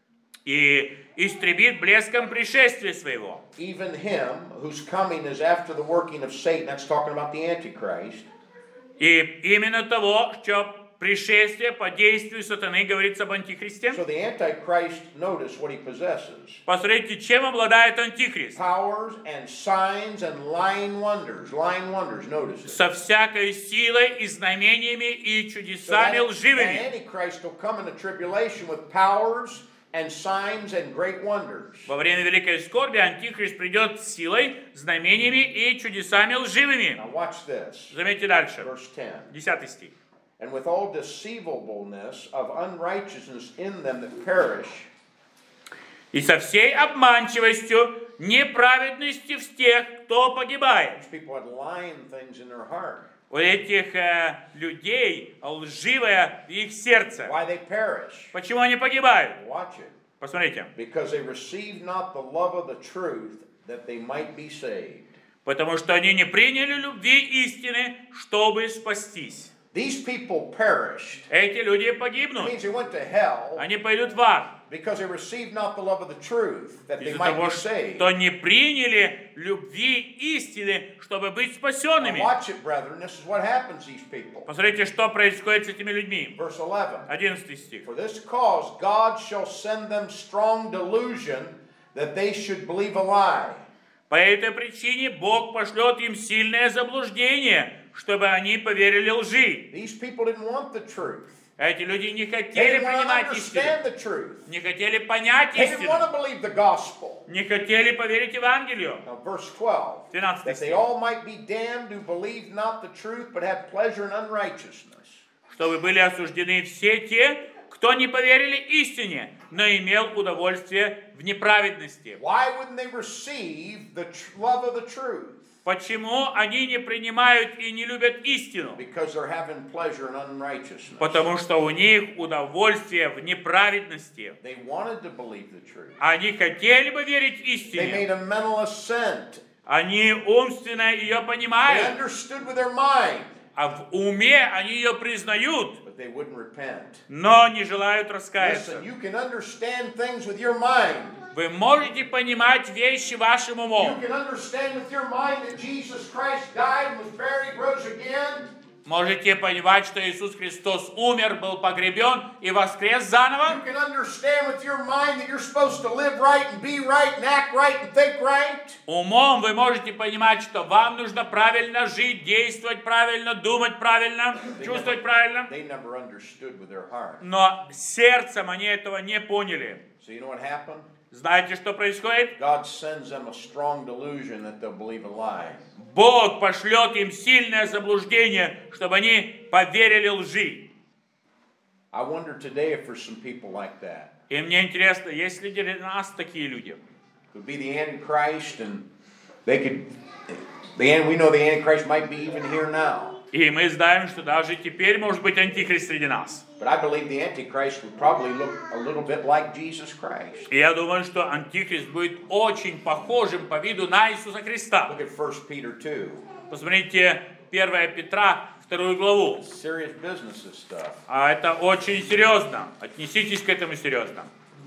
И истребит блеском пришествия своего. Even him whose coming is after the working of Satan. That's talking about the Antichrist. И именно того, что пришествие по действию сатаны, говорится об антихристе. So the Antichrist, notice what he possesses. Посмотрите, чем обладает антихрист. Powers and signs and lying wonders. Lying wonders, notice it. Со всякой силой и знамениями и So чудесами that, the лживыми. Antichrist will come into tribulation with powers and signs and great wonders. Во время великой скорби антихрист придет с силой, знамениями и чудесами лживыми. Now watch this. Заметьте дальше. Verse ten. Десятый стих. And with all deceivableness of unrighteousness in them that perish, И со всей обманчивостью неправедности в тех, кто погибает. these people had lying things in their heart. У этих э, людей лживое в их сердце. Why they perish? Почему они погибают? Watch it. Посмотрите. Because they received not the love of the truth, that they might be saved. Потому что они не приняли любви истины, чтобы спастись. These people perished. Эти люди It погибнут. means they went to hell Они пойдут в ад. because they received not the love of the truth, that they Из-за might того, be saved. что не приняли любви истины, чтобы быть Now спасенными. watch it, brethren. This is what happens to these people. Посмотрите, что происходит с этими людьми. Verse eleven. Одиннадцатый стих. For this cause God shall send them strong delusion, that they should believe a lie. По этой причине Бог пошлет им сильное заблуждение, чтобы они поверили лжи. These people didn't want the truth. Эти люди не They хотели didn't want to принимать истину, understand the truth. не хотели понять They didn't want истину, to believe the gospel. не хотели поверить Евангелию. Now, verse twelve. двенадцатый That they стих. all might be damned who believed not the truth, but had pleasure in unrighteousness. Чтобы были осуждены все те, кто не поверили истине, но имел удовольствие в неправедности. Why wouldn't they receive the tr- love of the truth? Почему они не принимают и не любят истину? Because they're having pleasure in unrighteousness. Потому что у них удовольствие в неправедности. They wanted to believe the truth. Они хотели бы верить They истине. made a mental assent. Они умственно ее They понимают, understood with their mind, а в уме они ее признают, but they wouldn't repent. но не желают раскаяться. Listen, you can understand things with your mind. Вы можете понимать вещи вашим You умом. can understand with your mind that Jesus Christ died, was buried, rose again. Можете понимать, что Иисус Христос умер, был погребен и воскрес заново. You can understand with your mind that you're supposed to live right and be right and act right and think right. Умом вы можете понимать, что вам нужно правильно жить, действовать правильно, думать правильно, чувствовать правильно. They never understood with their heart. Но сердцем они этого не поняли. So you know what happened? Знаете, что происходит? God sends them a strong delusion that they'll believe a lie. Бог пошлет им сильное заблуждение, чтобы они поверили лжи. I wonder today if there's some people like that. И мне интересно, есть ли среди нас такие люди? Could be the Antichrist, and they could. The we know the Antichrist might be even here now. И мы знаем, что даже теперь может быть антихрист среди нас. But I believe the Antichrist would probably look a little bit like Jesus Christ. И я думаю, что антихрист будет очень похожим по виду на Иисуса Христа. Look at First Peter two. Посмотрите первое Петра, вторую главу. Serious business, this stuff. А это очень серьезно. Отнеситесь к этому серьезно.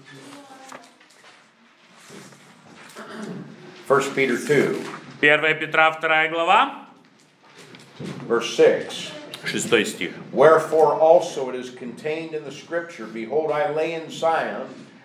First Peter two, первое Петра, вторая глава, verse six. шестой стих. Wherefore also it is contained in the scripture, behold, I lay in Zion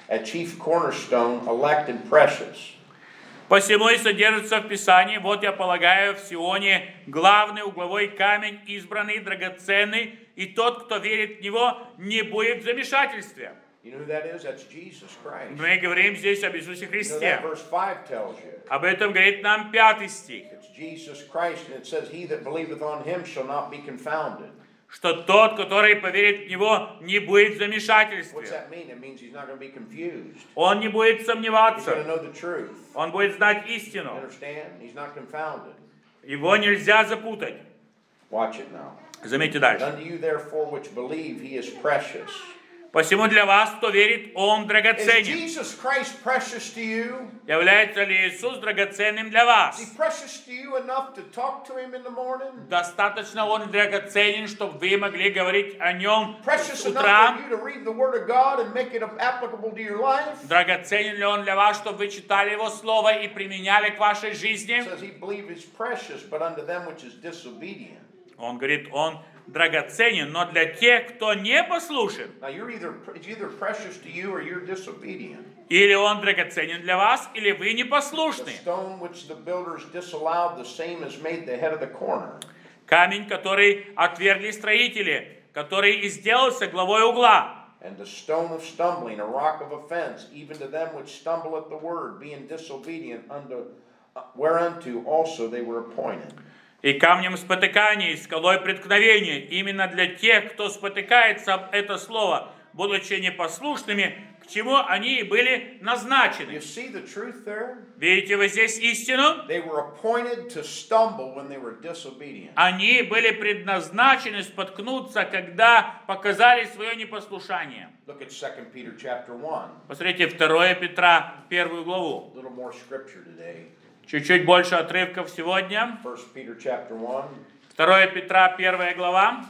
a chief cornerstone, elect and precious. Посему и содержится в Писании: вот я полагаю в Сионе главный угловой камень, избранный, драгоценный, и тот, кто верит в него, не будет в замешательстве. You know who that is? That's Jesus Christ. Мы говорим здесь об Иисусе You know Христе. that verse five tells you. Об этом говорит нам пятый стих. It's Jesus Christ, and it says, "He that believeth on him shall not be confounded." Что тот, который поверит в него, не будет в What's замешательстве. that mean? It means he's not going to be confused. Он не будет He's going to сомневаться. know the truth. Он будет знать You истину. understand? He's not confounded. Его нельзя запутать. Watch it now. Заметьте And дальше. unto you therefore which believe, he is precious. Посему для вас, кто верит, он Is драгоценен. Jesus Christ precious to you? Является ли Иисус драгоценным для Is вас? he precious to you enough to talk to him in the morning? Достаточно он драгоценен, чтобы вы могли говорить о нем Precious с enough for утра? you to read the Word of God and make it applicable to your life? Драгоценен ли он для вас, чтобы вы читали его слово и применяли к вашей жизни? It says he believe is precious, but unto them which is disobedient. Он говорит, он драгоценен, но для тех, кто не послушен, Now you're either it's either precious to you or you're disobedient. или он драгоценен для вас, или вы The непослушны. stone which the builders disallowed, the same is made the head of the corner. Камень, который отвергли строители, который и сделался главой угла. And the stone of stumbling, a rock of offense, even to them which stumble at the word, being disobedient unto uh, whereunto also they were appointed. И камнем спотыкания, и скалой преткновения, именно для тех, кто спотыкается об это слово, будучи непослушными, к чему они и были You назначены. see the truth there? Видите вы здесь истину? They were appointed to stumble when they were disobedient. Они были предназначены споткнуться, когда показали свое непослушание. Look at Second Peter chapter one. Посмотрите, второе Петра, первую главу. A little more scripture today. Чуть-чуть больше отрывков сегодня. First Peter chapter one, второе Петра, первая глава,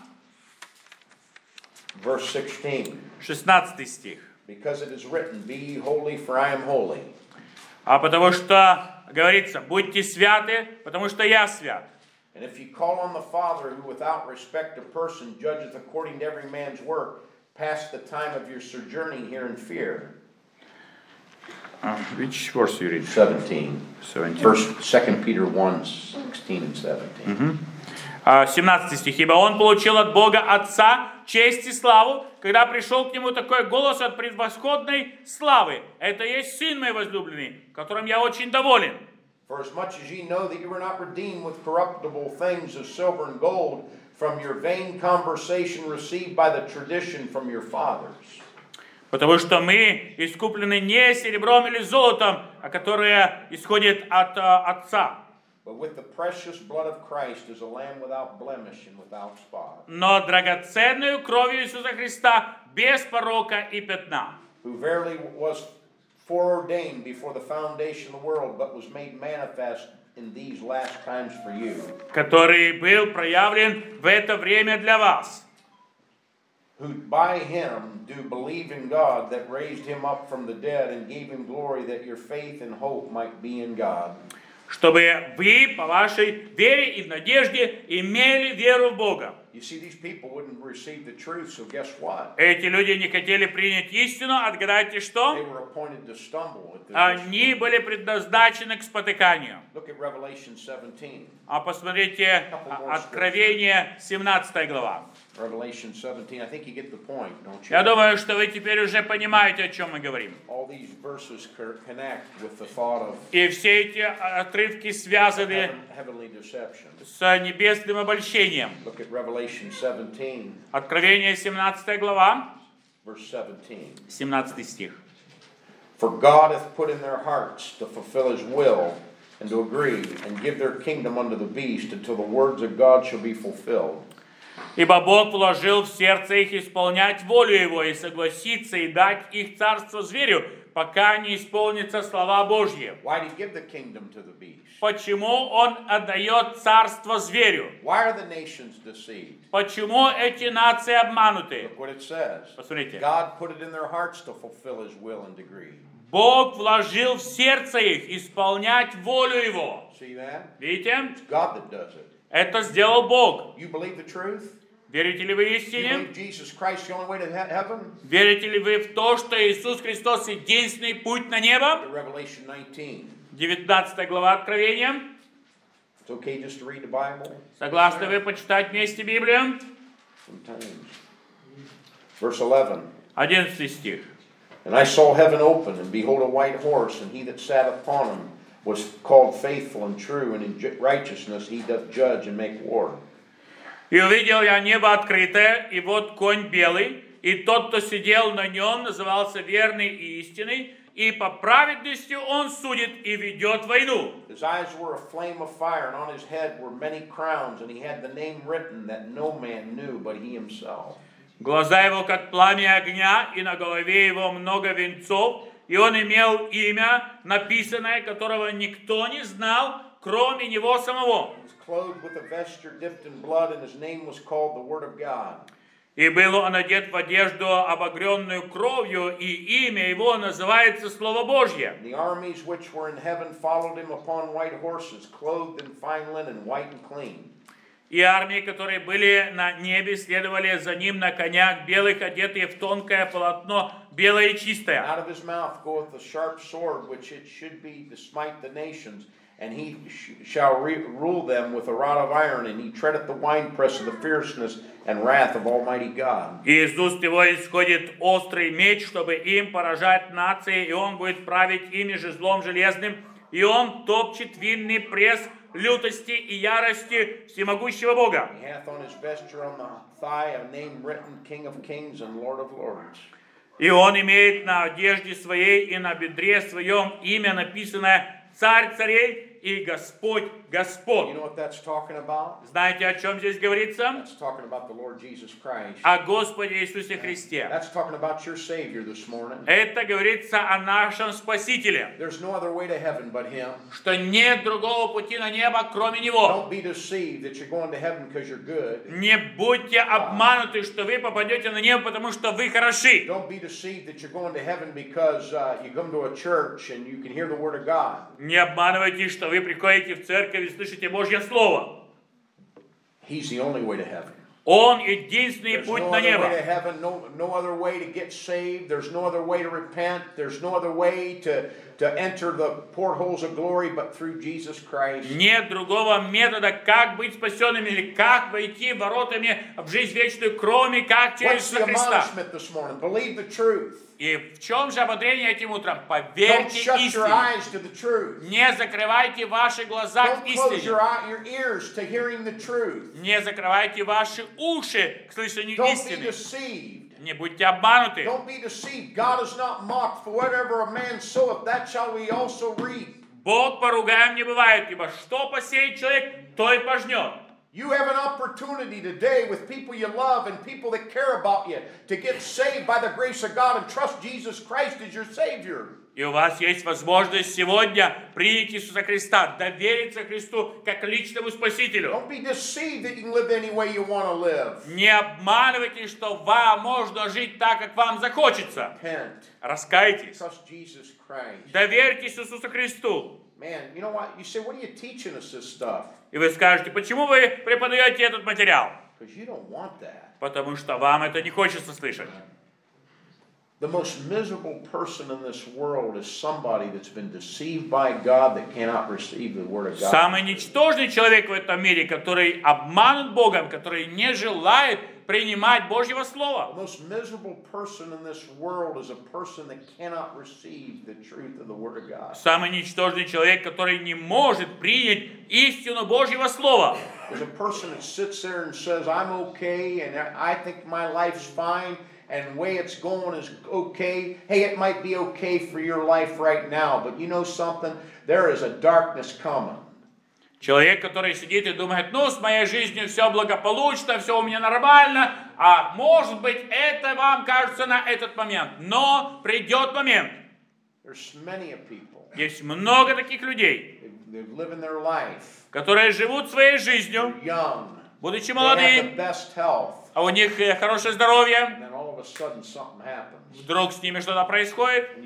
verse sixteen. шестнадцатый стих. Because it is written, Be ye holy, for I am holy. А потому что говорится, будьте святы, потому что я свят. And if ye call on the Father, who without respect of person judgeth according to every man's work, pass the time of your sojourning here in fear. Uh, which verse you read? seventeen. seventeen. First, Second Peter one, sixteen and seventeen. А, семнадцатый стих. «Ибо он получил от Бога Отца честь и славу, когда пришел к нему такой голос от превосходной славы. Это есть Сын мой возлюбленный, которым я очень доволен. For as much as ye know that you were not redeemed with corruptible things of silver and gold from your vain conversation received by the tradition from your fathers. Потому что мы искуплены не серебром или золотом, а которое исходит от а, Отца, But with the precious blood of Christ as a lamb without blemish and without spot, но драгоценную кровью Иисуса Христа без порока и пятна, who verily was foreordained before the foundation of the world, but was made manifest in these last times for you, который был проявлен в это время для вас, who by him do believe in God that raised him up from the dead and gave him glory, that your faith and hope might be in God. чтобы вы по вашей вере и в надежде имели веру в Бога. You see, these people wouldn't receive the truth, so guess what? Эти люди не хотели принять истину, отгадайте They что? were appointed to stumble at this. Они были предназначены к спотыканию. Look at Revelation seventeen. А посмотрите, а, Откровение, семнадцатая глава. Revelation seventeen. I think you get the point, don't you? Я думаю, что вы теперь уже понимаете, о чем мы говорим. All these verses co- connect with the thought of И все эти отрывки связаны heaven- heavenly deception. с небесным обольщением. Look at Revelation seventeen, Откровение, семнадцатая глава, verse seventeen. семнадцатый стих. For God hath put in their hearts to fulfill his will and to agree and give their kingdom unto the beast until the words of God shall be fulfilled. Ибо Бог вложил в сердце их исполнять волю Его и согласиться и дать их царство зверю, пока не исполнятся слова Божьи. Why did he give the kingdom to the beast? Почему Он отдает царство зверю? Why are the nations deceived? Почему эти нации обмануты? Look what it says. Посмотрите. God put it in their hearts to fulfill his will and decree. Бог вложил в сердце их исполнять волю Его. See that? Видите? It's God that does it. Это сделал Бог. You believe the truth? Верите ли вы Do you истине? believe Jesus Christ is the only way to he- heaven? Верите ли вы в то, что Иисус Христос единственный путь на небо? Revelation nineteen. девятнадцатая глава Откровения. It's okay just to read the Bible Согласны вы почитать вместе Библию? sometimes. Verse eleven. одиннадцатый стих. And I saw heaven open, and behold a white horse, and he that sat upon him was called faithful and true, and in ju- righteousness he doth judge and make war. «И увидел я небо открытое, и вот конь белый, и тот, кто сидел на нем, назывался верный и истинный, и по праведности он судит и ведет войну». His eyes were a flame of fire, and on his head were many crowns, and he had the name written that no man knew but he himself. Глаза его, как пламя огня, и на голове его много венцов, и он имел имя, написанное, которого никто не знал, кроме него самого. He was clothed with a vesture dipped in blood, and his name was called the Word of God. И был он одет в одежду, обогренную кровью, и имя его называется Слово Божье. And the armies which were in heaven followed him upon white horses, clothed in fine linen, white and clean. И армии, которые были на небе, следовали за ним на конях, белых, одетые в тонкое полотно, белое и And чистое. out of his mouth goeth the sharp sword, which it should be to smite the nations, and he sh- shall re- rule them with a rod of iron, and he treadeth the winepress of the fierceness and wrath of Almighty God. И из уст его исходит острый меч, чтобы им поражать нации, и он будет править ими жезлом железным, и он топчет винный пресс лютости и ярости всемогущего Бога. He hath on his vesture on the thigh a name written, King of kings and Lord of lords. И он имеет на одежде своей и на бедре своем имя, написанное «Царь царей» и «Господь You Господь». know what that's talking about? Знаете, о чем здесь говорится? That's talking about the Lord Jesus Christ. О Господе Иисусе Христе. That's talking about your Savior this morning. Это говорится о нашем Спасителе, There's no other way to heaven but Him. что нет другого пути на небо, кроме Него. Don't be deceived that you're going to heaven because you're good. Не будьте обмануты, что вы попадете на небо, потому что вы хороши. Don't be deceived that you're going to heaven because uh, you come to a church and you can hear the Word of God. Не обманывайте, что вы приходите в церковь и слышите Божье Слово. He's the only way to heaven. Он единственный There's путь no на other way to небо. heaven, no, no other way to get saved. There's no other way to repent. There's no other way to, to enter the portholes of glory but through Jesus Christ. Нет другого метода, как быть спасенным или как войти воротами в жизнь вечную, кроме как через What's the Иисуса Христа. admonishment this morning? Believe the truth. И в чем же ободрение этим утром? Don't Поверьте shut your истине. eyes to the truth. Не закрывайте ваши глаза к Don't close истине. your, eye, your ears to hearing the truth. Не закрывайте ваши уши к слышанию Don't be истины. deceived. Не будьте обмануты. Don't be deceived. God is not mocked, for whatever a man soweth, that shall he also reap. Бог поругаем не бывает, ибо что посеет человек, то и пожнет. You have an opportunity today with people you love and people that care about you to get saved by the grace of God and trust Jesus Christ as your Savior. И у вас есть возможность сегодня принять Иисуса Христа, довериться Христу как личному Спасителю. Don't be deceived that you can live any way you want to live. Не обманывайте, что вам можно жить так, как вам захочется. Repent. Раскайтесь. Trust Jesus Christ. Доверьтесь Иисусу Христу. Man, you know what? You say, what are you teaching us this stuff? И вы скажете, почему вы преподаете этот материал? Because you don't want that. Потому что вам это не хочется слышать. The most miserable person in this world is somebody that's been deceived by God that cannot receive the Word of God. Самый ничтожный человек в этом мире, который обманут Богом, который не желает принимать Божьего The Слова. most miserable person in this world is a person that cannot receive the truth of the Word of God. Самый ничтожный человек, который не может принять истину Божьего Слова. There's a person that sits there and says, I'm okay, and I I think my life's fine, and the way it's going is okay. Hey, it might be okay for your life right now, but you know something? There is a darkness coming. Человек, который сидит и думает, ну, с моей жизнью все благополучно, все у меня нормально, а может быть, это вам кажется на этот момент. Но придет момент. There's many of people. Есть много таких людей, They're living their life. которые живут своей жизнью, They're young. будучи They have the молодые, best health. а у них э, хорошее здоровье, And then all of a sudden something happens. вдруг с ними что-то происходит, And you, you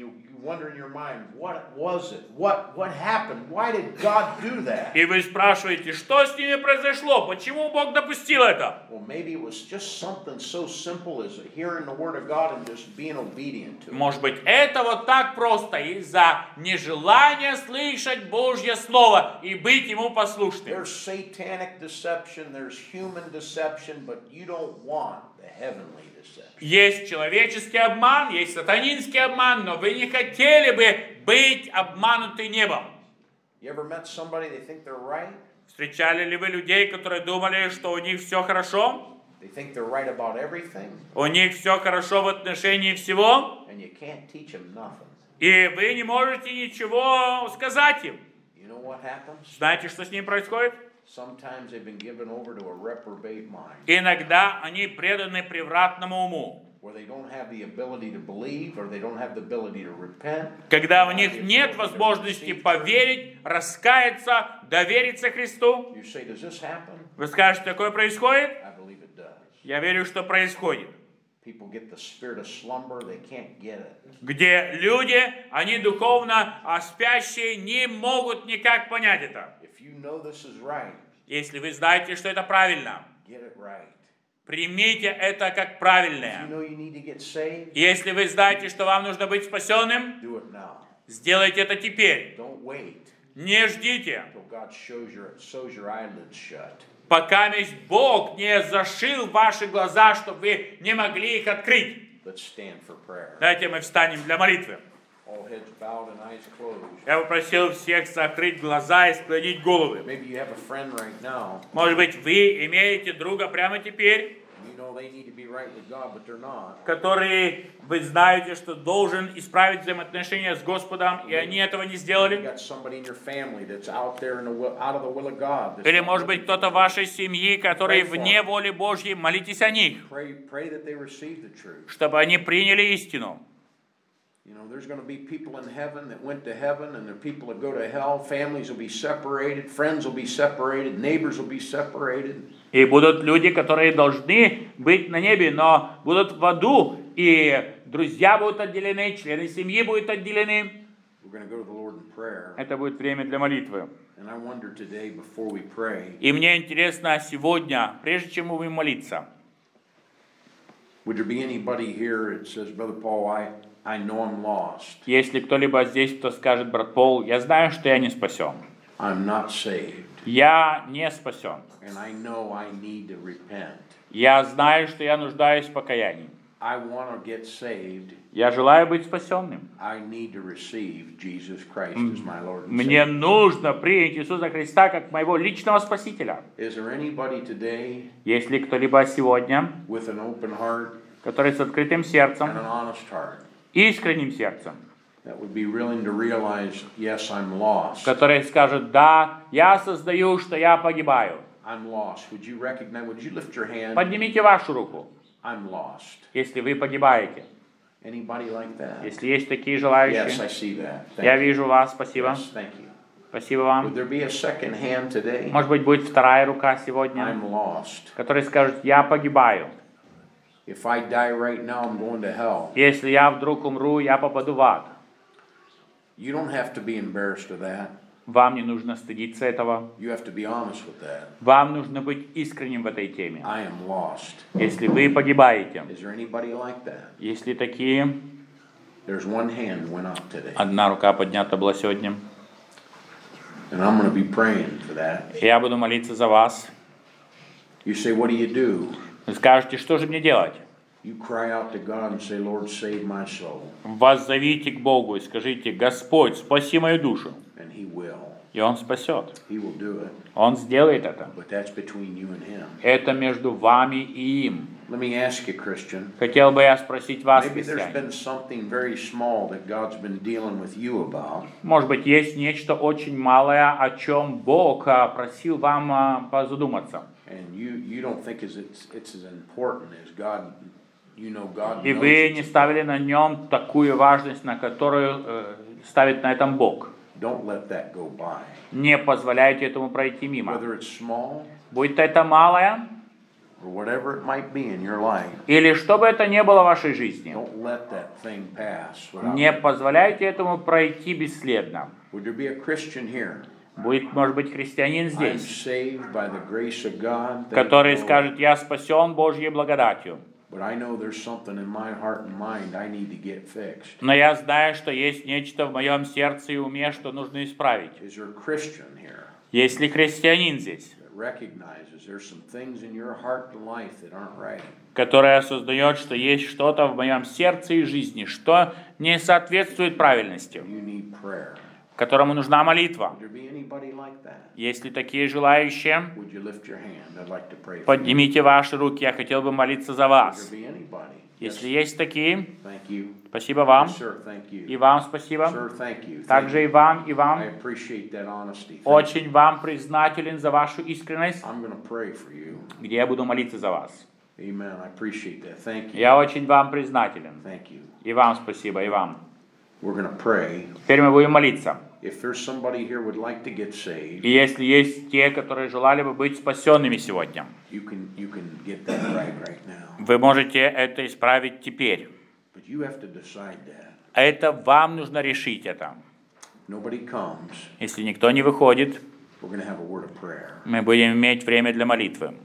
wonder in your mind, what was it? What what happened? Why did God do that? И вы спрашиваете, что с ними произошло? Почему Бог допустил это? Well, maybe it was just something so simple as hearing the word of God and just being obedient to it. Может быть, это вот так просто из-за нежелания слышать Божье Слово и быть Ему послушным. There's satanic deception, there's human deception, but you don't want the heavenly deception. Есть человеческий обман, есть сатанинский обман, но вы не хотели бы быть обмануты небом. You ever met somebody they think they're right? Встречали ли вы людей, которые думали, что у них все хорошо? They think they're right about everything, У них все хорошо в отношении всего, and you can't teach them nothing. и вы не можете ничего сказать им. You know what happens? Знаете, что с ними происходит? Sometimes they've been given over to a reprobate mind, Иногда они преданы превратному уму, where they don't have the ability to believe or they don't have the ability to repent. когда у них нет возможности поверить, раскаяться, довериться Христу. You say, does this happen? Вы скажете, такое происходит? I believe it does. Я верю, что происходит. People get the spirit of slumber, they can't get it. Где люди, они духовно а спящие, не могут никак понять это. If you know this is right, Если вы знаете, что это правильно, get it right. примите это как If you правильное. know you need to get saved, Если вы знаете, что вам нужно быть спасенным, do it now. сделайте это теперь. Don't wait Не ждите, until God shows your, sews your eyelids shut. пока весь Бог не зашил ваши глаза, чтобы вы не могли их открыть. Let's stand for prayer. Давайте мы встанем для молитвы. All heads bowed and eyes closed. Я попросил всех закрыть глаза и склонить головы. Maybe you have a friend right now, Может быть, вы имеете друга прямо теперь, and you know they need to be right with God, but they're not. который вы знаете, что должен исправить взаимоотношения с Господом, и они этого не You сделали. got somebody in your family that's out there in the will, out of the will of God. that's Или, not может быть, living кто-то for в God. вашей семьи, который вне воли Божьей, молитесь о них, Pray, pray that they receive the truth. чтобы они приняли истину. You know, there's going to be people in heaven that went to heaven, and there are people that go to hell. Families will be separated, friends will be separated, neighbors will be separated. И будут люди, которые должны быть на небе, но будут в аду, и друзья будут отделены, члены семьи будут отделены. We're going to go to the Lord in prayer. Это будет время для молитвы. And I wonder today, before we pray, И мне интересно сегодня, прежде чем мы будем молиться, would there be anybody here that says, Brother Paul, I, I know I'm lost. если кто-либо здесь, кто скажет, брат Пол, я знаю, что я не спасен. I'm not saved. Я не спасен. And I know I need to repent. Я знаю, что я нуждаюсь в покаянии. I want to get saved. Я желаю быть спасенным. I need to receive Jesus Christ as my Lord and Мне Savior. нужно принять Иисуса Христа как моего личного Спасителя. Is there anybody today Есть ли кто-либо сегодня, with an open heart который с открытым and сердцем, an honest heart искренним сердцем, that would be willing to realize, yes, I'm lost. который скажет, да, я осознаю, что я погибаю. I'm lost. Would you recognize, would you lift your hand? Поднимите вашу руку, I'm lost. если вы погибаете. Anybody like that? Если есть такие Yes, желающие, I see that. Thank я you. вижу вас, спасибо. Yes, thank you. Спасибо Would вам. there be a second hand today? Может быть, будет вторая рука сегодня, I'm lost. которая скажет, я погибаю. If I die right now, I'm going to hell. Если я вдруг умру, я попаду в ад. You don't have to be embarrassed of that. Вам не нужно стыдиться этого. You have to be honest with that. Вам нужно быть искренним в этой теме. I am lost. Если вы погибаете, Is there anybody like that? если такие, There's one hand went up today. одна рука поднята была сегодня. And I'm going to be praying for that. Я буду молиться за вас. You say, what do you do? Вы скажете, что же мне делать? You cry out to God and say, Lord, save my soul. Воззовите к Богу и скажите, Господь, спаси мою душу. And He will. И Он спасет. He will do it. Он сделает это. But that's between you and Him. Это между вами и им. Let me ask you, Christian. Хотел бы я спросить вас, Maybe there's христиане. been something very small that God's been dealing with you about. Может быть, есть нечто очень малое, о чем Бог а, просил вам а, позадуматься. And you, you don't think it's, it's, it's as important as God, you know God И knows вы it's не ставили на нем такую важность, на которую э, ставит на этом Бог. Don't let that go by. Не позволяйте этому пройти мимо. Whether it's small Будь то это малое, or whatever it might be in your life, или что бы это ни было в вашей жизни, don't let that thing pass without не позволяйте этому пройти бесследно. Would there be a Christian here? Будет, может быть, христианин I'm здесь, saved by the grace of God. Thank который you, Lord. скажет: «Я спасен Божьей благодатью». But I know there's something in my heart and mind I need to get fixed. Но я знаю, что есть нечто в моем сердце и уме, что нужно исправить. Is there a Christian here Есть ли христианин здесь, that recognizes there's some things in your heart and life that aren't right? который осознает, что есть что-то в моем сердце и жизни, что не соответствует правильности, You need prayer. которому нужна молитва? Would there be anybody like that? Есть ли такие желающие? Would you lift your hand? I'd like to pray for you. Поднимите ваши руки, я хотел бы молиться за Would вас. there be anybody? Если Yes. есть такие, Thank you. спасибо вам, Yes, sir, thank you. и вам спасибо, Sir, thank you. Thank также you. и вам, и I вам. appreciate that honesty. Thank Очень вам признателен за вашу искренность, you. I'm going to pray for you. где я буду молиться за вас. Amen. I appreciate that. Thank you. Я очень вам признателен. Thank you. И вам спасибо, и вам. We're going to pray. Теперь мы будем молиться. If there's somebody here would like to get saved, И если есть те, которые желали бы быть спасенными сегодня, you can you can get that right right now. вы можете это исправить теперь. But you have to decide that. Это вам нужно решить это. Nobody comes. Если никто не выходит, We're going to have a word of prayer. мы будем иметь время для молитвы.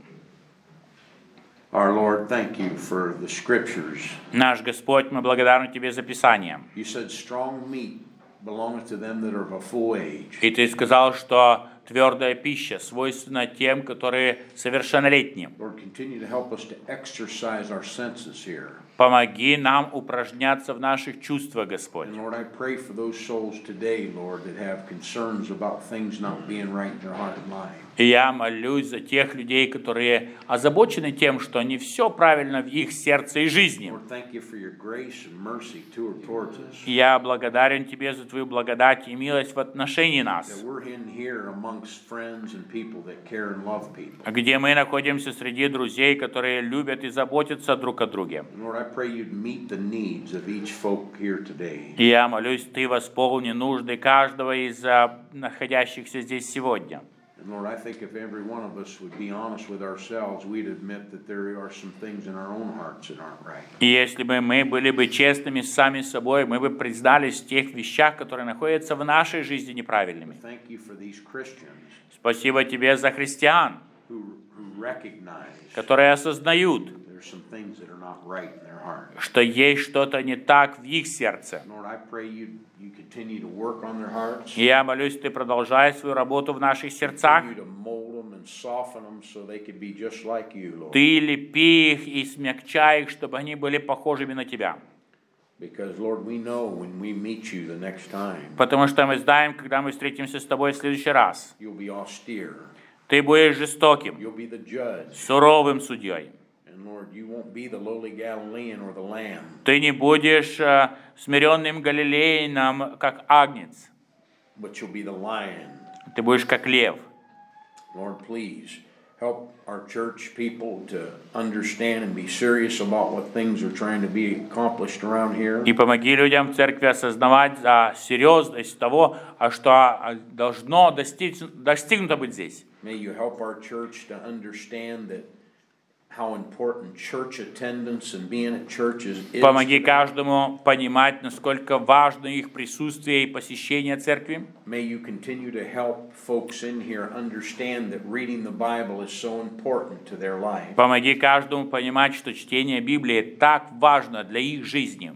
Our Lord, thank you for the scriptures. Наш Господь, мы благодарны Тебе за Писание. You said strong meat belongeth to them that are of a full age. И Ты сказал, что твердая пища свойственна тем, которые совершеннолетние. Lord, continue to help us to exercise our senses here. Помоги нам упражняться в наших чувствах, Господь. And Lord, I pray for those souls today, Lord, that have concerns about things not being right in their heart and mind. И я молюсь за тех людей, которые озабочены тем, что не все правильно в их сердце и жизни. Lord, thank you for your grace and mercy toward towards us. И я благодарен Тебе за Твою благодать и милость в отношении That нас, we're in here amongst friends and people that care and love people. где мы находимся среди друзей, которые любят и заботятся друг о друге. And Lord, I pray you'd meet the needs of each folk here today. И я молюсь, Ты восполни нужды каждого из а, находящихся здесь сегодня. And Lord, I think if every one of us would be honest with ourselves, we'd admit that there are some things in our own hearts that aren't right. И если бы мы были бы честными сами с собой, мы бы признались в тех вещах, которые находятся в нашей жизни неправильными. Thank you for these Christians Спасибо Тебе за христиан, who, who recognize которые осознают, there's some things that are not right in their heart. что есть что-то не так в их сердце. Lord, I pray you you continue to work on their hearts. И я молюсь, Ты продолжай свою работу в наших сердцах. Continue to mold them and soften them so they could be just like you, Lord. Ты лепи их и смягчай их, чтобы они были похожими на Тебя. Because, Lord, we know when we meet you the next time, Потому что мы знаем, когда мы встретимся с Тобой в следующий раз, you'll be austere. Ты будешь жестоким, You'll be the judge. суровым судьей. And, Lord, you won't be the lowly Galilean or the lamb. Ты не будешь э, смиренным галилеяном, как агнец. But you'll be the lion. Ты будешь как лев. Lord, please help our church people to understand and be serious about what things are trying to be accomplished around here. И помоги людям в церкви осознавать за серьезность того, а что а, должно достичь, достигнуто быть здесь. May you help our church to understand that how important church attendance and being at church is. is Помоги to them. каждому понимать, насколько важно их присутствие и посещение церкви. May you continue to help folks in here understand that reading the Bible is so important to their life. Помоги каждому понимать, что чтение Библии так важно для их жизни.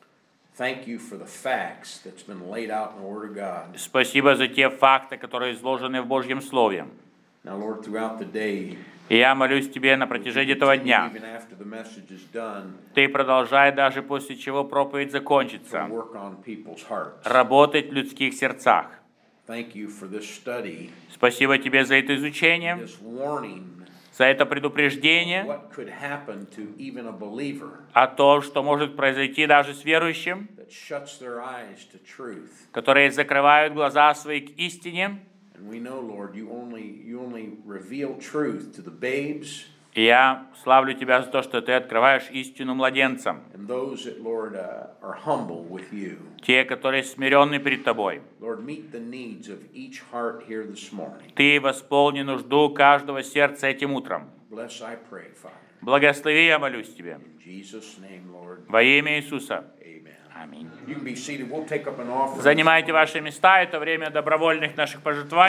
Thank you for the facts that's been laid out in the Word of God. Спасибо за те факты, которые изложены в Божьем Слове. Now, Lord, throughout the day, И я молюсь Тебе на протяжении этого дня. even after the message is done, Ты продолжай, даже после чего проповедь закончится, to work on people's hearts. работать в людских сердцах. Thank you for this study, Спасибо Тебе за это изучение, this warning, за это предупреждение what could happen to even a believer о том, что может произойти даже с верующим, that shuts their eyes to truth. которые закрывают глаза свои к истине. And we know, Lord, you only you only reveal truth to the babes И я славлю Тебя за то, что Ты открываешь истину младенцам. and those that, Lord, uh, are humble with you. Те, которые смиренны перед Тобой. Lord, meet the needs of each heart here this morning. Ты восполни нужду каждого сердца этим утром. Bless, I pray, Father. Благослови, я молюсь Тебе. In Jesus' name, Lord. Во имя Иисуса. Amen. Аминь. You can be seated. We'll take up an offering. Занимайте ваши места. Это время добровольных наших пожертвований.